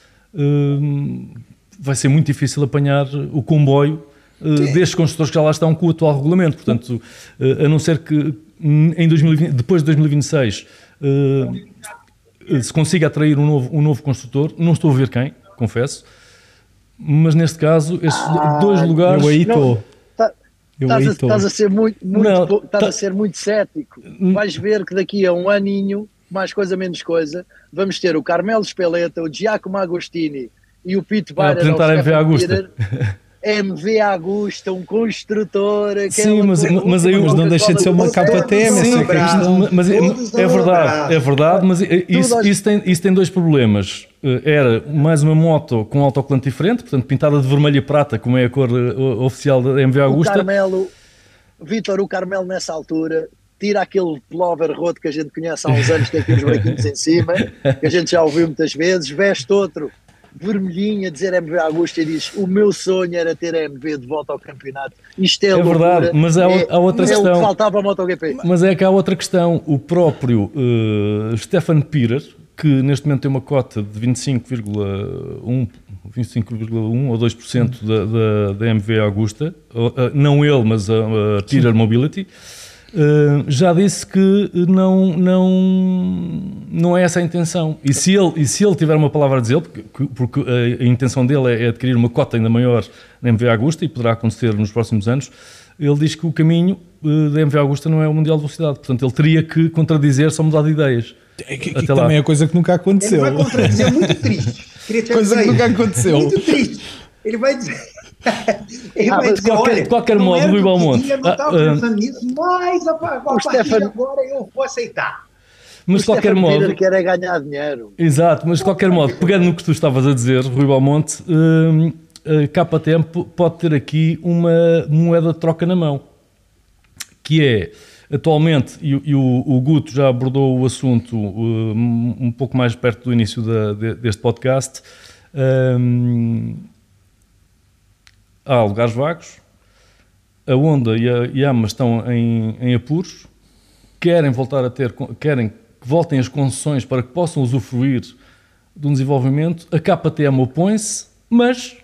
B: vai ser muito difícil apanhar o comboio destes construtores que já lá estão com o atual regulamento. Portanto, a não ser que depois de 2026 se consiga atrair um novo construtor, não estou a ver quem, confesso, mas neste caso, estes 2 lugares...
C: Eu aí estou.
D: Estás a ser muito cético. Vais ver que daqui a um aninho mais coisa menos coisa, vamos ter o Carmelo Espeleta, o Giacomo Agostini e o Pete Byron.
B: Apresentar a MV Agusta.
D: MV Agusta, um construtor.
B: Sim, mas
C: não deixa de ser uma KTM.
B: Sim, mas é verdade, mas isso tem dois problemas. Era mais uma moto com autocolante diferente, portanto pintada de vermelho e prata, como é a cor oficial da MV Agusta.
D: O Carmelo nessa altura tira aquele pullover roto que a gente conhece há uns anos, tem aqui uns buraquinhos em cima, que a gente já ouviu muitas vezes, veste outro vermelhinho a dizer MV Agusta e diz: o meu sonho era ter a MV de volta ao campeonato. Isto é
B: verdade, mas há outra questão.
D: É o que faltava ao MotoGP.
B: Mas é que há outra questão. O próprio Stefan Pirer, que neste momento tem uma cota de 25,1 ou 2% da MV Agusta, não ele, mas a Pirer Mobility, já disse que não é essa a intenção. E se ele tiver uma palavra a dizer, porque a intenção dele é adquirir uma cota ainda maior na MV Agusta, e poderá acontecer nos próximos anos, ele diz que o caminho da MV Agusta não é o Mundial de Velocidade. Portanto, ele teria que contradizer-se ou mudar de ideias.
C: Que também é coisa que nunca aconteceu.
E: Ele vai contradizer muito triste.
C: Coisa que nunca aconteceu.
E: Muito triste. Ele vai dizer...
B: de qualquer modo, Rui Balmonte.
E: Eu não estava pensando nisso, mas a partir de agora eu vou aceitar.
B: Mas de qualquer modo...
D: Ele quer é ganhar dinheiro.
B: Exato, mas de qualquer modo, pegando no que tu estavas a dizer, Rui Balmonte, a KTM pode ter aqui uma moeda de troca na mão, que é, atualmente, e o Guto já abordou o assunto um pouco mais perto do início deste podcast, há lugares vagos, a Honda e a Yamaha estão em apuros, querem que voltem as concessões para que possam usufruir de um desenvolvimento, a KTM opõe-se, mas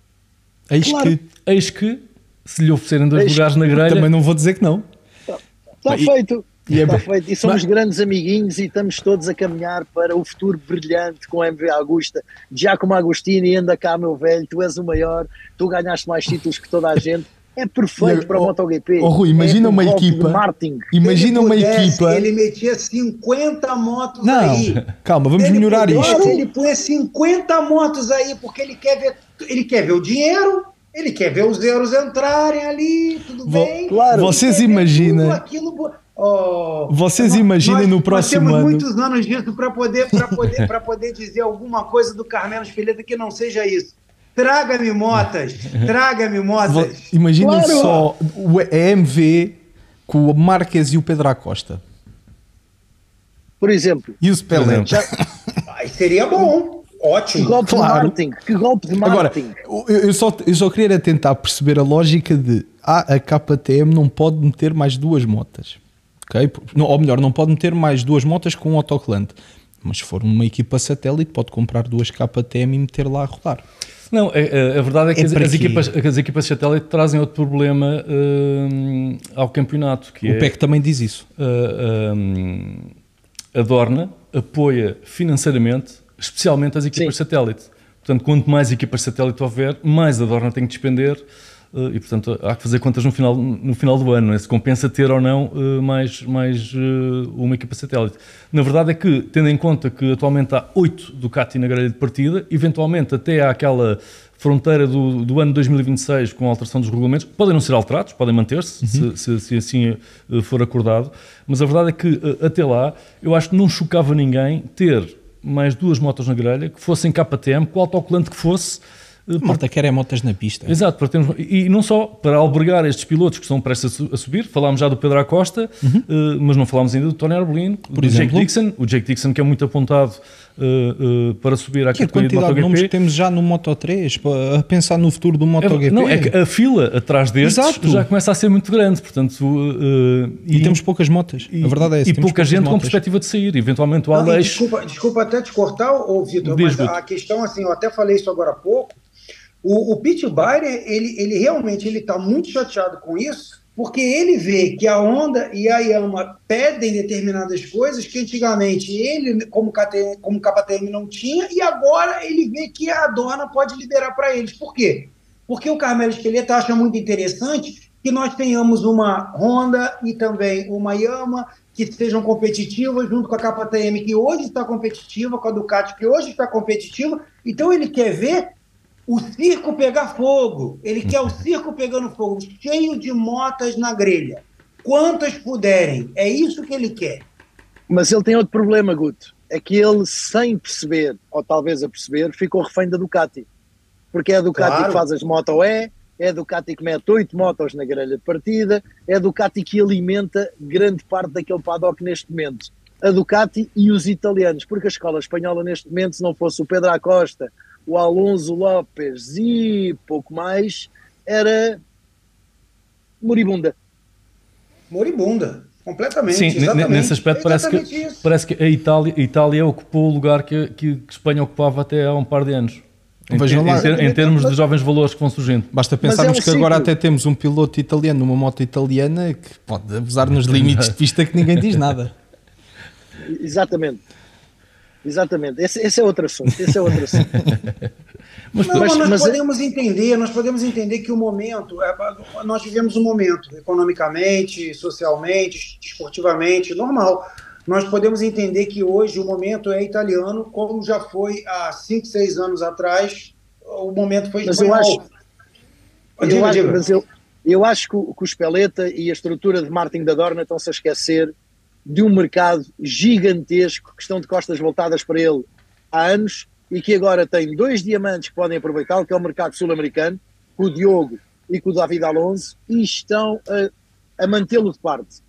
B: eis que se lhe oferecerem 2 lugares na grelha...
C: Também não vou dizer que não.
D: Está feito. Está feito. E somos grandes amiguinhos e estamos todos a caminhar para o futuro brilhante com a MV Agusta. Giacomo Agostini, anda cá, meu velho, tu és o maior, tu ganhaste mais títulos que toda a gente. É perfeito para o MotoGP.
C: Rui, imagina uma equipa. Imagina uma equipa.
E: Ele metia 50 motos
C: não,
E: aí.
C: Calma, vamos melhorar isto.
E: Ele põe 50 motos aí porque ele quer ver o dinheiro. Ele quer ver os zeros entrarem ali, tudo bem.
C: Claro. Vocês imaginam. Vocês imaginem no próximo ano.
E: Nós temos muitos anos disso para poder dizer alguma coisa do Carmelo Espeleta que não seja isso. Traga-me motas.
C: Imaginem só a MV com o Marques e o Pedro Acosta.
D: Por exemplo.
C: E o Speleta.
E: Seria bom. Ótimo.
D: Que golpe de marketing.
C: Agora, eu só queria tentar perceber a lógica de a KTM não pode meter mais 2 motas. Okay? Ou melhor, não pode meter mais 2 motas com um autocolante. Mas se for uma equipa satélite, pode comprar 2 KTM e meter lá a rodar.
B: Não, a verdade é que as equipas satélite trazem outro problema ao campeonato. Que
C: o PEC também diz isso.
B: A Dorna apoia financeiramente, especialmente as equipas satélite. Portanto, quanto mais equipas satélite houver, mais a Dorna tem que despender e, portanto, há que fazer contas no final do ano, se compensa ter ou não mais uma equipa satélite. Na verdade é que, tendo em conta que atualmente há 8 Ducati na grelha de partida, eventualmente até há aquela fronteira do ano 2026 com a alteração dos regulamentos, podem não ser alterados, podem manter-se, se assim for acordado, mas a verdade é que até lá, eu acho que não chocava ninguém ter mais 2 motos na grelha, que fossem KTM, com o autocolante que fosse.
C: Malta quer motas na pista.
B: Exato, para termos, e não só para albergar estes pilotos que estão prestes a subir. Falámos já do Pedro Acosta, mas não falámos ainda do Tony Arbolino, do Jake Dixon. O Jake Dixon, que é muito apontado para subir à categoria de MotoGP.
C: De nomes que temos já no Moto3, a pensar no futuro do MotoGP.
B: Não, é que a fila atrás destes já começa a ser muito grande, portanto...
C: E temos poucas motas, a verdade é essa.
B: E pouca gente com perspectiva de sair, eventualmente o Aleixo...
E: Desculpa até te cortar, Vitor, mas a questão, assim, eu até falei isso agora há pouco, o Pete Byron, ele realmente está muito chateado com isso, porque ele vê que a Honda e a Yamaha pedem determinadas coisas que antigamente ele, como KTM, não tinha, e agora ele vê que a Dorna pode liberar para eles. Por quê? Porque o Carmelo Espeleta acha muito interessante que nós tenhamos uma Honda e também uma Yamaha que sejam competitivas, junto com a KTM, que hoje está competitiva, com a Ducati, que hoje está competitiva. Então ele quer ver o circo pegar fogo. Ele quer o circo pegando fogo, cheio de motas na grelha. Quantas puderem. É isso que ele quer.
D: Mas ele tem outro problema, Guto. É que ele, sem perceber, ou talvez a perceber, ficou refém da Ducati. Porque é a Ducati que faz as Moto E, é a Ducati que mete 8 motos na grelha de partida, é a Ducati que alimenta grande parte daquele paddock neste momento. A Ducati e os italianos, porque a escola espanhola neste momento, se não fosse o Pedro Acosta, o Alonso Lopes e pouco mais, era moribunda.
E: Moribunda, completamente.
B: Sim,
E: exatamente.
B: nesse aspecto parece que a Itália ocupou o lugar que Espanha ocupava até há um par de anos. Em termos de jovens valores que vão surgindo.
C: Basta pensarmos que agora até temos um piloto italiano numa moto italiana que pode abusar nos limites de pista que ninguém diz nada.
D: Exatamente. Esse é outro assunto.
E: Mas nós podemos entender que o momento, nós vivemos um momento, economicamente, socialmente, esportivamente, normal. Nós podemos entender que hoje o momento é italiano, como já foi há 5, 6 anos atrás, o momento foi espanhol.
D: Eu acho que o Speletta e a estrutura de marketing da Dorna estão-se a esquecer de um mercado gigantesco que estão de costas voltadas para ele há anos e que agora tem 2 diamantes que podem aproveitá-lo, que é o mercado sul-americano, com o Diogo e com o David Alonso, e estão a mantê-lo de parte.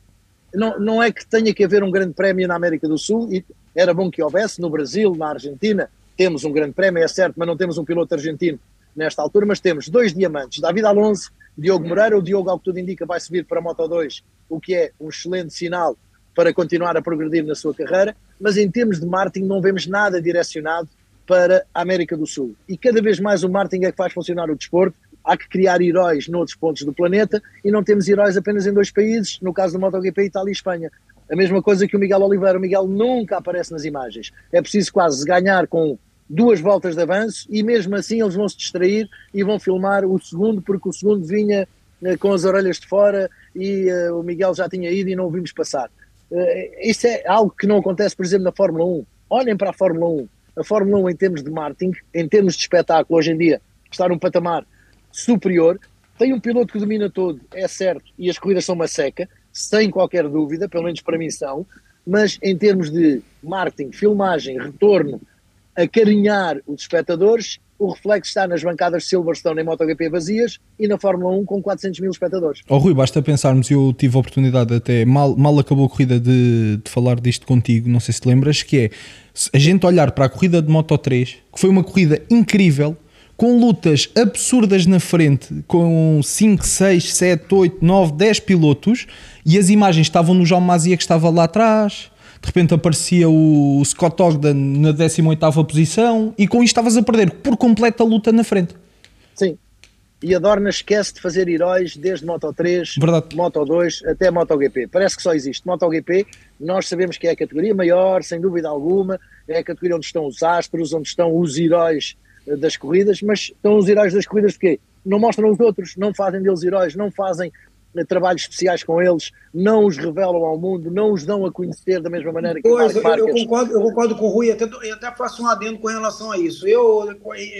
D: Não é que tenha que haver um grande prémio na América do Sul, e era bom que houvesse, no Brasil, na Argentina, temos um grande prémio, é certo, mas não temos um piloto argentino nesta altura, mas temos 2 diamantes, David Alonso, Diogo Moreira. O Diogo, ao que tudo indica, vai subir para a Moto2, o que é um excelente sinal para continuar a progredir na sua carreira, mas em termos de marketing não vemos nada direcionado para a América do Sul. E cada vez mais o marketing é que faz funcionar o desporto. Há que criar heróis noutros pontos do planeta e não temos heróis apenas em 2 países, no caso do MotoGP, Itália e Espanha. A mesma coisa que o Miguel Oliveira. O Miguel nunca aparece nas imagens. É preciso quase ganhar com 2 voltas de avanço e mesmo assim eles vão se distrair e vão filmar o segundo, porque o segundo vinha com as orelhas de fora e o Miguel já tinha ido e não o vimos passar. Isso é algo que não acontece, por exemplo, na Fórmula 1. Olhem para a Fórmula 1. A Fórmula 1, em termos de marketing, em termos de espetáculo, hoje em dia, está num patamar superior. Tem um piloto que domina todo, é certo, e as corridas são uma seca, sem qualquer dúvida, pelo menos para mim são, mas em termos de marketing, filmagem, retorno, acarinhar os espectadores, o reflexo está nas bancadas de Silverstone em MotoGP vazias e na Fórmula 1 com 400 mil espectadores.
C: Rui, basta pensarmos, eu tive a oportunidade até, mal acabou a corrida de falar disto contigo, não sei se te lembras, que é, a gente olhar para a corrida de Moto3, que foi uma corrida incrível, com lutas absurdas na frente, com 5, 6, 7, 8, 9, 10 pilotos, e as imagens estavam no João Mazia que estava lá atrás, de repente aparecia o Scott Ogden na 18ª posição, e com isto estavas a perder por completo a luta na frente.
D: Sim, e a Dorna esquece de fazer heróis desde Moto3,
C: Verdade.
D: Moto2 até MotoGP. Parece que só existe MotoGP, nós sabemos que é a categoria maior, sem dúvida alguma, é a categoria onde estão os astros, onde estão os heróis das corridas, mas estão os heróis das corridas porque não mostram os outros, não fazem deles heróis, não fazem trabalhos especiais com eles, não os revelam ao mundo, não os dão a conhecer da mesma maneira que
E: eu concordo com o Rui, até faço um adendo com relação a isso. Eu,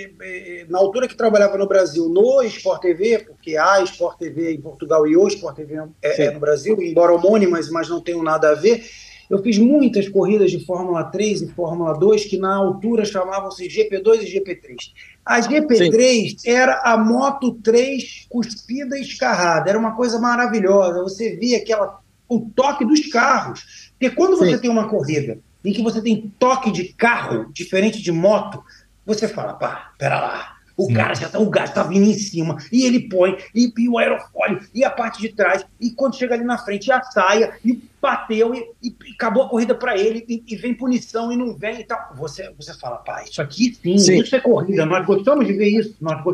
E: na altura que trabalhava no Brasil, no Sport TV, porque há Sport TV em Portugal e o Sport TV é no Brasil, embora homônimas, mas não tenham nada a ver, eu fiz muitas corridas de Fórmula 3 e Fórmula 2 que na altura chamavam-se GP2 e GP3. A GP3 era a Moto 3 cuspida e escarrada, era uma coisa maravilhosa, você via o toque dos carros, porque quando você tem uma corrida em que você tem toque de carro diferente de moto, você fala, pera lá, o cara o gás tá vindo em cima, e ele põe, e o aerofólio, e a parte de trás, e quando chega ali na frente, a saia, e bateu, e acabou a corrida para ele, e vem punição, e não vem, e tal. Você fala, isso aqui sim, isso é corrida, nós gostamos de ver isso,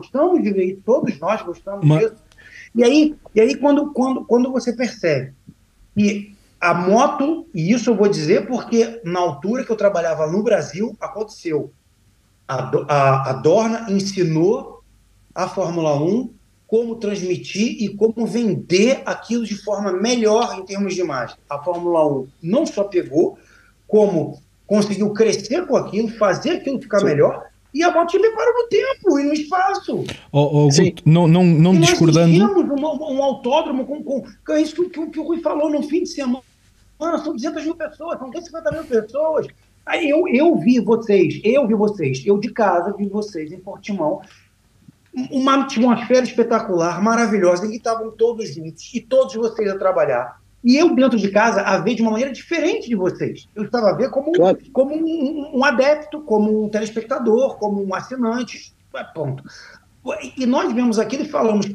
E: todos nós gostamos disso. E aí quando você percebe, e a moto, e isso eu vou dizer porque na altura que eu trabalhava no Brasil, aconteceu. A Dorna ensinou a Fórmula 1 como transmitir e como vender aquilo de forma melhor em termos de imagem. A Fórmula 1 não só pegou, como conseguiu crescer com aquilo, fazer aquilo ficar melhor, e a MotoGP parou no tempo e no espaço.
C: Guto, não discordando...
E: Nós tínhamos um autódromo com é isso que o Rui falou no fim de semana. São 200 mil pessoas, são 250 mil pessoas. Aí eu vi vocês, eu de casa vi vocês em Portimão, uma atmosfera espetacular, maravilhosa, em que estavam todos juntos e todos vocês a trabalhar. E eu, dentro de casa, a ver de uma maneira diferente de vocês. Eu estava a ver como um adepto, como um telespectador, como um assinante, ponto. E nós vemos aquilo e falamos,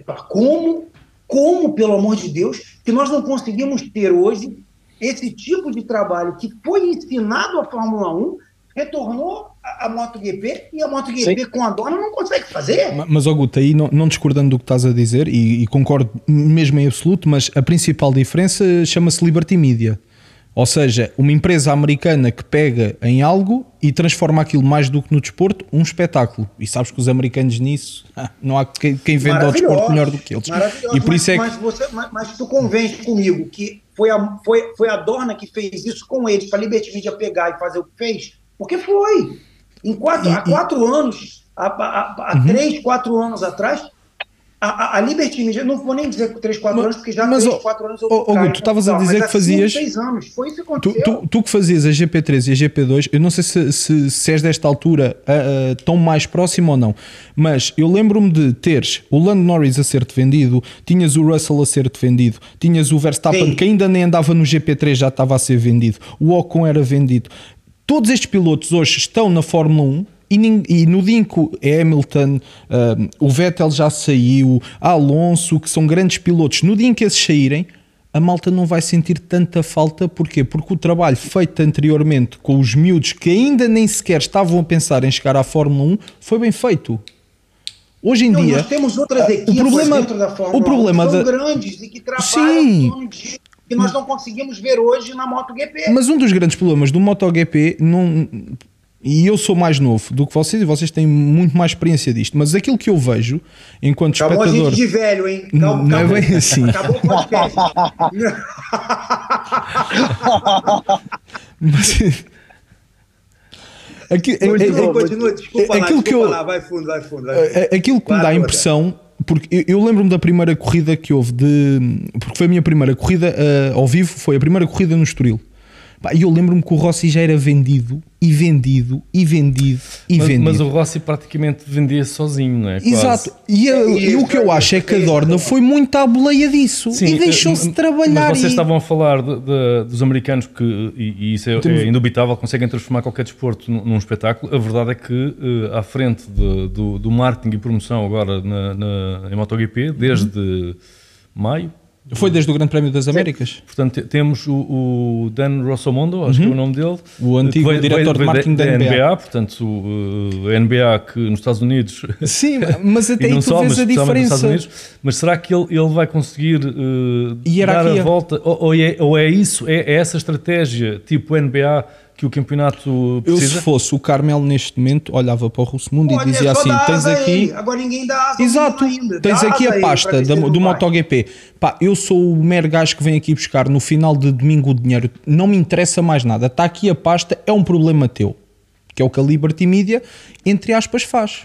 E: como, pelo amor de Deus, que nós não conseguimos ter hoje esse tipo de trabalho que foi ensinado à Fórmula 1, retornou a MotoGP, e a MotoGP com a Dorna não consegue fazer.
C: Mas, Guto, aí não discordando do que estás a dizer, e concordo mesmo em absoluto, mas a principal diferença chama-se Liberty Media. Ou seja, uma empresa americana que pega em algo e transforma aquilo mais do que no desporto, um espetáculo. E sabes que os americanos nisso, não há quem venda o desporto melhor do que eles.
E: E por isso mas tu convence comigo que foi a Dorna que fez isso com eles, para a Liberty Media pegar e fazer o que fez? Porque foi. Há 4 anos, há 3, 4 anos atrás, a Liberty Media, não vou nem dizer 3, 4 anos, porque já 3, 4 anos eu
C: Guto, tu estavas a dizer que fazias...
E: 6 anos, foi isso que aconteceu.
C: Tu que fazias a GP3 e a GP2, eu não sei se és desta altura tão mais próximo ou não, mas eu lembro-me de teres o Lando Norris a ser-te vendido, tinhas o Russell a ser-te vendido, tinhas o Verstappen, sim, que ainda nem andava no GP3, já estava a ser vendido, o Ocon era vendido. Todos estes pilotos hoje estão na Fórmula 1 e no dia em que Hamilton, o Vettel já saiu, Alonso, que são grandes pilotos, no dia em que esses saírem, a malta não vai sentir tanta falta. Porquê? Porque o trabalho feito anteriormente com os miúdos que ainda nem sequer estavam a pensar em chegar à Fórmula 1 foi bem feito. Hoje em dia...
E: Nós temos outras equipes dentro da Fórmula 1 que são grandes e que trabalham que nós não conseguimos ver hoje na MotoGP.
C: Mas um dos grandes problemas do MotoGP, e eu sou mais novo do que vocês, e vocês têm muito mais experiência disto, mas aquilo que eu vejo enquanto espectador...
E: Acabou a gente de velho, hein?
C: Não é bem assim.
E: Acabou o podcast.
C: Mas...
E: Continua, desculpa lá, vai fundo.
C: Aquilo que me dá a impressão, porque eu lembro-me da primeira corrida que houve, porque foi a minha primeira corrida ao vivo, foi a primeira corrida no Estoril. E eu lembro-me que o Rossi já era vendido.
B: Mas o Rossi praticamente vendia sozinho, não é?
C: Exato. E o que eu acho é que a Dorna foi muito à boleia disso. Sim, e deixou-se trabalhar.
B: Mas vocês estavam a falar dos americanos que, e isso é indubitável, conseguem transformar qualquer desporto num espetáculo. A verdade é que à frente do marketing e promoção agora em MotoGP, desde maio,
C: foi desde o Grande Prémio das Américas.
B: Portanto, temos o Dan Rossomondo, acho que é o nome dele,
C: o antigo diretor de marketing da NBA.
B: Portanto, a NBA que nos Estados Unidos...
C: Sim, mas até aí tu vês a diferença.
B: Mas será que ele vai conseguir dar a volta? Ou é isso? É essa estratégia tipo NBA que o campeonato precisa?
C: Eu, se fosse o Carmel neste momento, olhava para o Russemundo e dizia assim, tens aqui...
E: Agora ninguém dá asa.
C: Exato, tens aqui a pasta do MotoGP. Pá, eu sou o mero gajo que vem aqui buscar no final de domingo o dinheiro, não me interessa mais nada, está aqui a pasta, é um problema teu. Que é o que a Liberty Media, entre aspas, faz.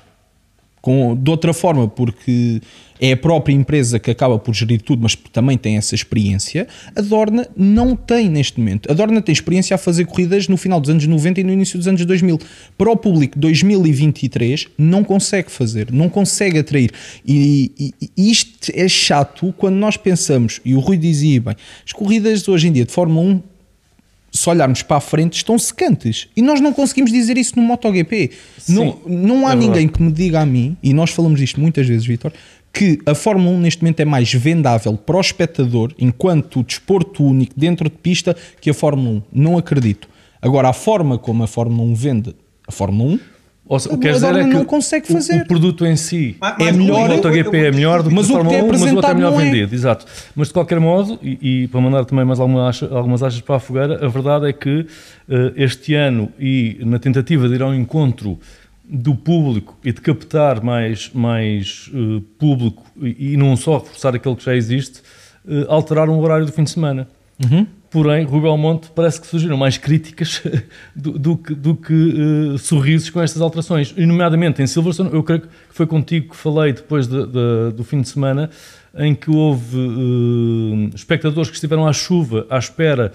C: De outra forma, porque é a própria empresa que acaba por gerir tudo, mas também tem essa experiência. A Dorna não tem neste momento. A Dorna tem experiência a fazer corridas no final dos anos 90 e no início dos anos 2000. Para o público 2023 não consegue fazer, não consegue atrair. E isto é chato quando nós pensamos, e o Rui dizia bem, as corridas hoje em dia de Fórmula 1, se olharmos para a frente, estão secantes. E nós não conseguimos dizer isso no MotoGP. Não há ninguém que me diga a mim, e nós falamos disto muitas vezes, Vítor, que a Fórmula 1 neste momento é mais vendável para o espectador, enquanto desporto único dentro de pista, que a Fórmula 1. Não acredito. Agora, a forma como a Fórmula 1 vende a Fórmula 1,
B: quer dizer é que
C: não consegue fazer.
B: O produto em si
C: é melhor,
B: o MotoGP é melhor do que a Fórmula 1, mas o outro é melhor vendido. Exato. Mas de qualquer modo, e para mandar também mais algumas achas para a fogueira, a verdade é que este ano, e na tentativa de ir ao encontro do público e de captar mais público e não só reforçar aquele que já existe, alterar um horário do fim de semana. Porém, Rui Belmonte parece que surgiram mais críticas do que sorrisos com estas alterações. E, nomeadamente em Silverstone, eu creio que foi contigo que falei depois do fim de semana, em que houve espectadores que estiveram à chuva à espera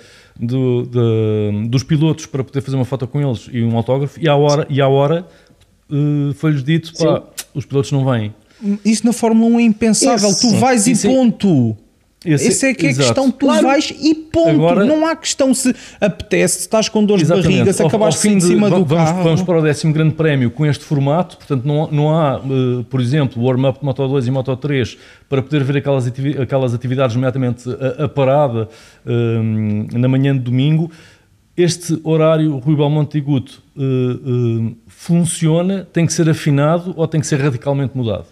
B: dos pilotos para poder fazer uma foto com eles e um autógrafo, e à hora foi-lhes dito, pá, os pilotos não vêm.
C: Isso na Fórmula 1 é impensável. Tu vais e ponto. Essa é que é a questão, tu vais e ponto. Agora, não há questão se apetece, se estás com dores de barriga, se acabaste em cima do carro.
B: Vamos para o 10º Grande Prémio com este formato, portanto não há, por exemplo, warm-up de Moto 2 e Moto 3 para poder ver aquelas atividades, nomeadamente a parada na manhã de domingo. Este horário, Rui Belmonte e Guto, funciona, tem que ser afinado ou tem que ser radicalmente mudado?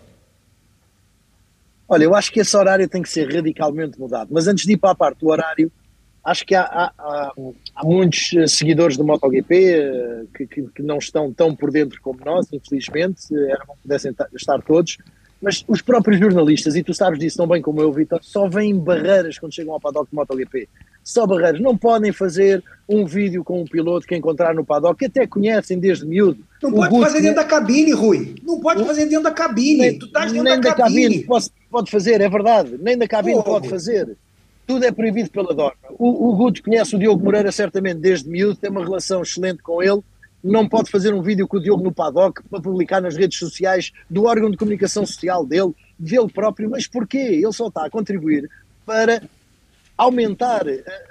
D: Olha, eu acho que esse horário tem que ser radicalmente mudado. Mas antes de ir para a parte do horário, acho que há muitos seguidores do MotoGP que não estão tão por dentro como nós, infelizmente, era bom que pudessem estar todos, mas os próprios jornalistas, e tu sabes disso tão bem como eu, Vitor, só veem barreiras quando chegam ao paddock do MotoGP. Só barreiras. Não podem fazer um vídeo com um piloto que encontrar no paddock, que até conhecem desde miúdo.
E: Não pode fazer dentro da cabine, Rui. Não pode fazer dentro da cabine. Tu estás dentro
D: nem
E: da cabine.
D: Pode fazer, é verdade. Nem da cabine pode fazer. Tudo é proibido pela norma. O Guto conhece o Diogo Moreira certamente desde miúdo, tem uma relação excelente com ele. Não pode fazer um vídeo com o Diogo no paddock para publicar nas redes sociais do órgão de comunicação social dele próprio. Mas porquê? Ele só está a contribuir para aumentar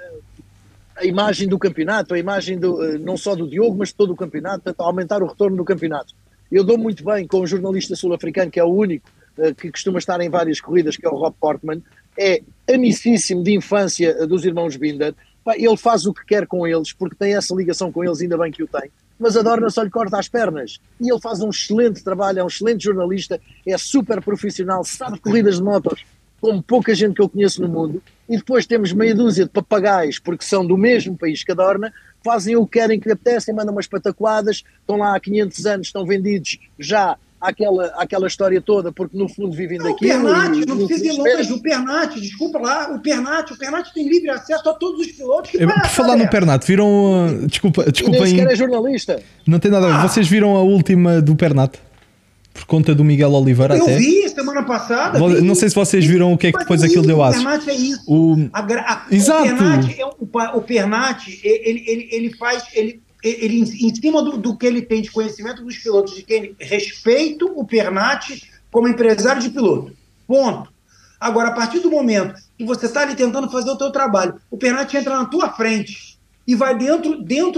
D: a imagem do campeonato, a imagem não só do Diogo, mas de todo o campeonato, portanto, aumentar o retorno do campeonato. Eu dou muito bem com um jornalista sul-africano, que é o único que costuma estar em várias corridas, que é o Rob Portman, é amicíssimo de infância dos irmãos Binder. Ele faz o que quer com eles, porque tem essa ligação com eles, ainda bem que o tem, mas a Dorna só lhe corta as pernas. E ele faz um excelente trabalho, é um excelente jornalista, é super profissional, sabe corridas de motos, como pouca gente que eu conheço no mundo. E depois temos meia dúzia de papagaios, porque são do mesmo país que a Dorna, fazem o que querem, que lhe apetecem, mandam umas pataquadas, estão lá há 500 anos, estão vendidos já àquela história toda, porque no fundo vivem daquilo.
E: O Pernat, não precisa ir longe, o Pernat, desculpa lá, o Pernat tem livre acesso a todos os pilotos.
C: Por falar no Pernat, viram... Desculpa
D: nem
C: aí.
D: sequer é jornalista.
C: Não tem nada a ver. Vocês viram a última do Pernat? Por conta do Miguel Oliveira
E: eu
C: até?
E: Eu vi semana passada.
C: Não sei se vocês viram o que é que depois aquilo deu aço.
E: O Pernat é isso.
C: Exato.
E: O Pernat, ele faz... Ele, em cima do que ele tem de conhecimento dos pilotos, de quem respeito o Pernat como empresário de piloto. Ponto. Agora, a partir do momento que você está ali tentando fazer o teu trabalho, o Pernat entra na tua frente e vai dentro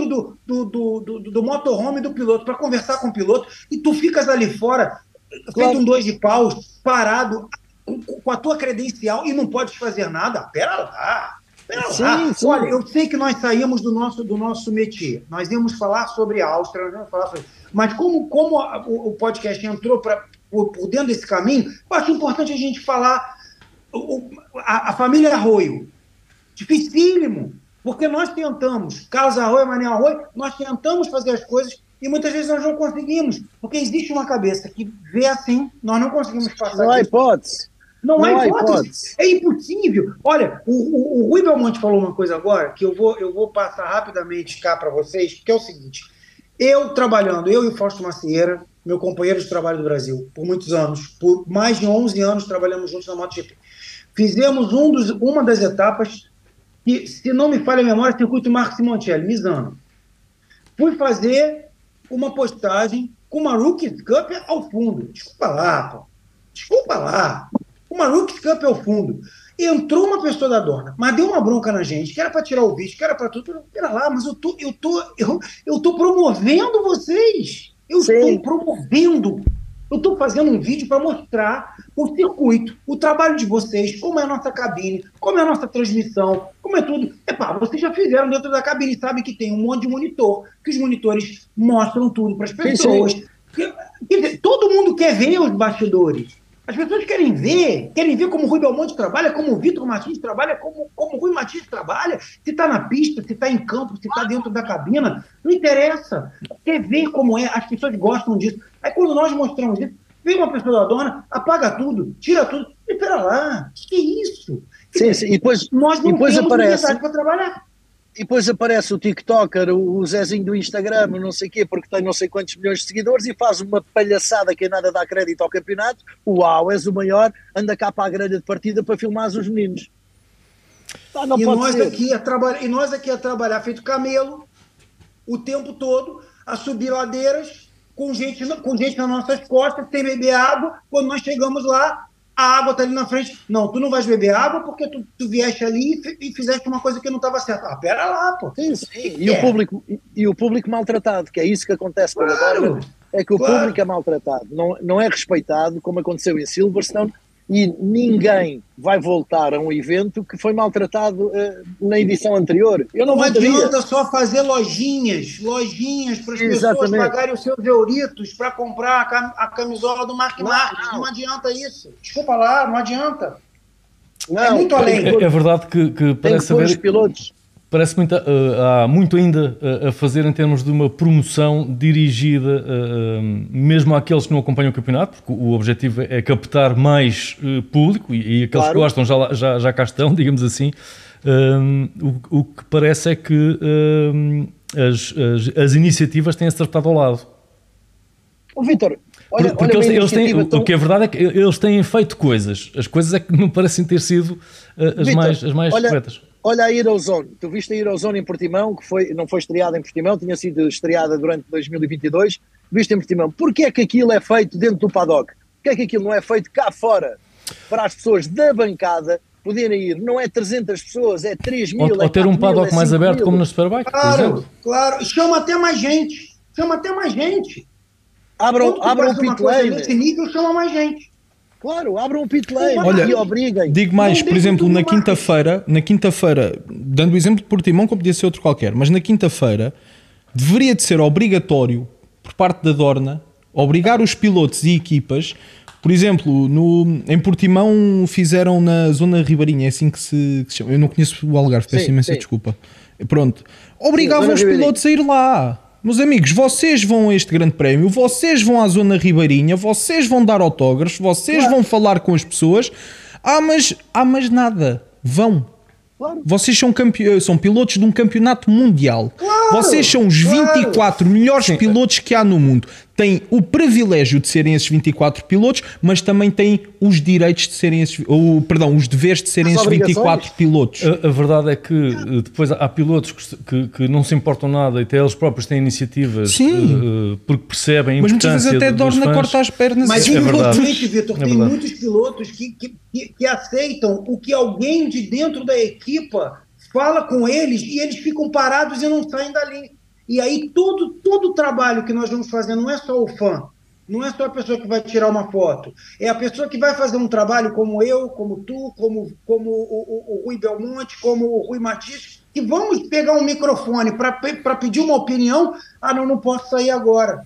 E: do motorhome do piloto para conversar com o piloto, e tu ficas ali fora, feito um 2 de paus, parado, com a tua credencial e não podes fazer nada. Pera lá. Sim. Olha, eu sei que nós saímos do nosso métier. Nós íamos falar sobre a Áustria, nós íamos falar sobre... Mas como o podcast entrou por dentro desse caminho, eu acho importante a gente falar a família Arroio. Dificílimo, porque nós tentamos, Carlos Arroio, Mané Arroio, nós tentamos fazer as coisas e muitas vezes nós não conseguimos, porque existe uma cabeça que vê assim, nós não conseguimos passar.
D: Não há hipótese.
E: Não há hipótese. É impossível. Olha, o Rui Belmonte falou uma coisa agora que eu vou passar rapidamente cá para vocês, que é o seguinte: eu e o Fausto Macieira, meu companheiro de trabalho do Brasil, por muitos anos, por mais de 11 anos trabalhamos juntos na MotoGP. Fizemos uma das etapas que, se não me falha a memória, circuito Marco Simoncelli, Misano. Fui fazer uma postagem com uma Rookies Cup ao fundo. Desculpa lá. Uma Rookies Cup ao fundo. Entrou uma pessoa da Dorna, mas deu uma bronca na gente, que era para tirar o vídeo, que era para tudo. Pera lá, mas eu tô promovendo vocês. Eu estou promovendo. Eu estou fazendo um vídeo para mostrar o circuito, o trabalho de vocês, como é a nossa cabine, como é a nossa transmissão, como é tudo. Vocês já fizeram dentro da cabine, sabem que tem um monte de monitor, que os monitores mostram tudo para as pessoas. Quer dizer, todo mundo quer ver os bastidores.
F: As pessoas querem ver como o Rui Belmonte trabalha, como o Vitor Martins trabalha, como o Rui Martins trabalha, se está na pista, se está em campo, se está dentro da cabina, não interessa. Quer ver como é, as pessoas gostam disso. Aí quando nós mostramos isso, vem uma pessoa da dona, apaga tudo, tira tudo, e pera lá, que é isso?
D: Sim. E depois,
F: nós não
D: depois
F: temos
D: aparece...
F: para trabalhar.
D: E depois aparece o TikToker, o Zezinho do Instagram, não sei o quê, porque tem não sei quantos milhões de seguidores e faz uma palhaçada que nada dá crédito ao campeonato. Uau, és o maior, anda cá para a grelha de partida para filmar os meninos. Não
F: e,
D: pode
F: nós
D: ser.
F: aqui a trabalhar feito camelo o tempo todo, a subir ladeiras com gente nas nossas costas, sem beber água. Quando nós chegamos lá, a água está ali na frente. Não, tu não vais beber água porque tu vieste ali e fizeste uma coisa que não estava certa. Ah, pera lá, pô.
D: Sim. E o público maltratado, que é isso que acontece pela Bárbara, é que o público é maltratado, não é respeitado, como aconteceu em Silverstone, e ninguém vai voltar a um evento que foi maltratado na edição anterior. Eu não
F: adianta só fazer lojinhas para as pessoas pagarem os seus euritos para comprar a camisola do Mark Marques. Não adianta isso. Desculpa lá, não adianta. É muito além.
B: É verdade que parece haver...
D: pilotos.
B: Parece muito, há muito ainda a fazer em termos de uma promoção dirigida mesmo àqueles que não acompanham o campeonato, porque o objetivo é captar mais público e aqueles que gostam já cá estão, digamos assim. O que parece é que as iniciativas têm acertado ao lado.
D: Vítor, olha
B: eles têm, o que é verdade é que eles têm feito coisas. As coisas é que não parecem ter sido as mais corretas.
D: Olha a Eurozone, tu viste a Eurozone em Portimão, que não foi estreada em Portimão, tinha sido estreada durante 2022, viste em Portimão. Porquê é que aquilo é feito dentro do paddock? Porquê é que aquilo não é feito cá fora, para as pessoas da bancada poderem ir? Não é 300 pessoas, é 3 mil,
B: ou ter um paddock mais aberto como no Superbike, por exemplo.
F: Claro, chama até mais gente.
D: Abram um pit lane.
F: Nesse nível, chama mais gente.
D: Claro, abram um pit lane e obriguem.
C: Digo mais, por exemplo, na quinta-feira, dando o exemplo de Portimão, como podia ser outro qualquer, mas na quinta-feira deveria de ser obrigatório, por parte da Dorna, obrigar os pilotos e equipas. Por exemplo, em Portimão fizeram na zona ribeirinha, é assim que se chama. Eu não conheço o Algarve, peço imensa desculpa. Pronto. Obrigavam os pilotos a ir lá. Meus amigos, vocês vão a este grande prémio, vocês vão à zona ribeirinha, vocês vão dar autógrafos, vocês vão falar com as pessoas. Mas nada. Vão. Claro. Vocês são pilotos de um campeonato mundial. Claro, vocês são os 24 melhores pilotos que há no mundo. Têm o privilégio de serem esses 24 pilotos, mas também têm os direitos de serem os deveres de serem esses 24 pilotos.
B: A verdade é que depois há pilotos que não se importam nada e até eles próprios têm iniciativas porque percebem a importância. Mas muitas vezes
C: até dorme corta as pernas.
F: Mas infelizmente, Vitor, tem muitos pilotos que aceitam o que alguém de dentro da equipa fala com eles e eles ficam parados e não saem dali. E aí todo o trabalho que nós vamos fazer não é só o fã, não é só a pessoa que vai tirar uma foto, é a pessoa que vai fazer um trabalho como eu, como tu, como o Rui Belmonte, como o Rui Martins, que vamos pegar um microfone para pedir uma opinião. Não posso sair agora.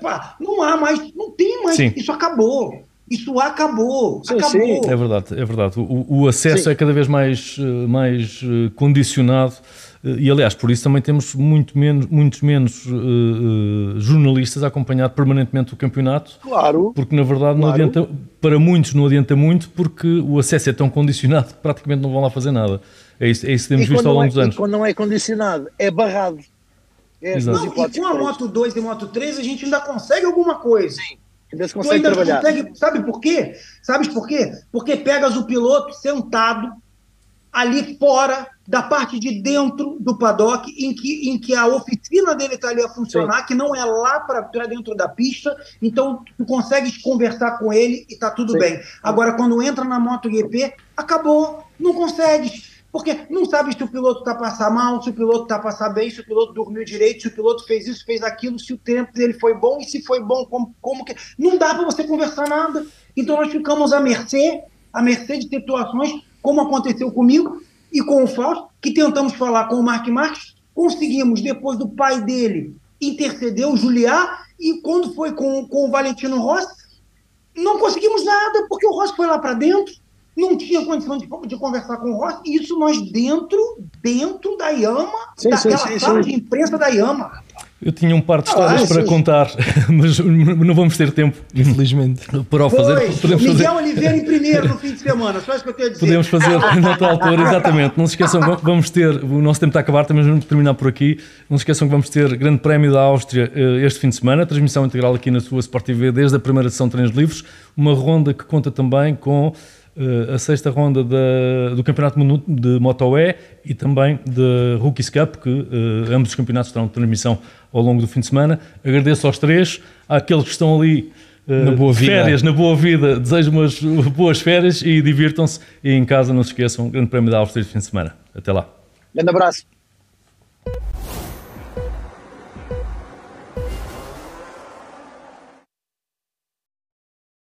F: Não tem mais,
B: Sim.
F: Isso acabou. Acabou.
B: Sim. É verdade. O acesso é cada vez mais condicionado e, aliás, por isso também temos muitos menos jornalistas a acompanhar permanentemente o campeonato.
D: Claro.
B: Porque, na verdade, não adianta, para muitos não adianta muito porque o acesso é tão condicionado que praticamente não vão lá fazer nada. É isso que temos visto ao longo dos anos.
D: E quando não é condicionado, é barrado.
F: E com a Moto 2 e Moto 3 a gente ainda consegue alguma coisa.
D: Sim. Ainda se consegue trabalhar.
F: Sabe por quê? Sabes por quê? Porque pegas o piloto sentado ali fora da parte de dentro do paddock, em que a oficina dele está ali a funcionar, que não é lá para dentro da pista, então tu consegues conversar com ele e está tudo bem. Agora, quando entra na MotoGP, acabou, não consegues. Porque não sabe se o piloto está a passar mal, se o piloto está a passar bem, se o piloto dormiu direito, se o piloto fez isso, fez aquilo, se o tempo dele foi bom e se foi bom, como que... Não dá para você conversar nada. Então nós ficamos à mercê de situações, como aconteceu comigo e com o Fausto, que tentamos falar com o Mark Marques, conseguimos, depois do pai dele interceder, o Juliá, e quando foi com o Valentino Rossi, não conseguimos nada, porque o Rossi foi lá para dentro, não tinha condição de conversar com o Rossi, e isso nós dentro da IAMA, daquela sala de imprensa da IAMA.
B: Eu tinha um par de histórias para contar, mas não vamos ter tempo, infelizmente, para o fazer.
F: Podemos Miguel Oliveira em primeiro no fim de semana, só isso que eu tenho a dizer.
B: Podemos fazer noutra altura, exatamente. Não se esqueçam, vamos ter, o nosso tempo está a acabar, também vamos terminar por aqui. Não se esqueçam que vamos ter Grande Prémio da Áustria este fim de semana, transmissão integral aqui na sua Sport TV, desde a primeira sessão de treinos livres, uma ronda que conta também com a sexta ronda do Campeonato de Moto E e também da Rookies Cup, que ambos os campeonatos terão transmissão ao longo do fim de semana. Agradeço aos três, àqueles que estão ali férias, na boa vida, desejo umas boas férias e divirtam-se, e em casa não se esqueçam, Grande Prémio da Áustria este fim de semana. Até lá.
D: Grande abraço.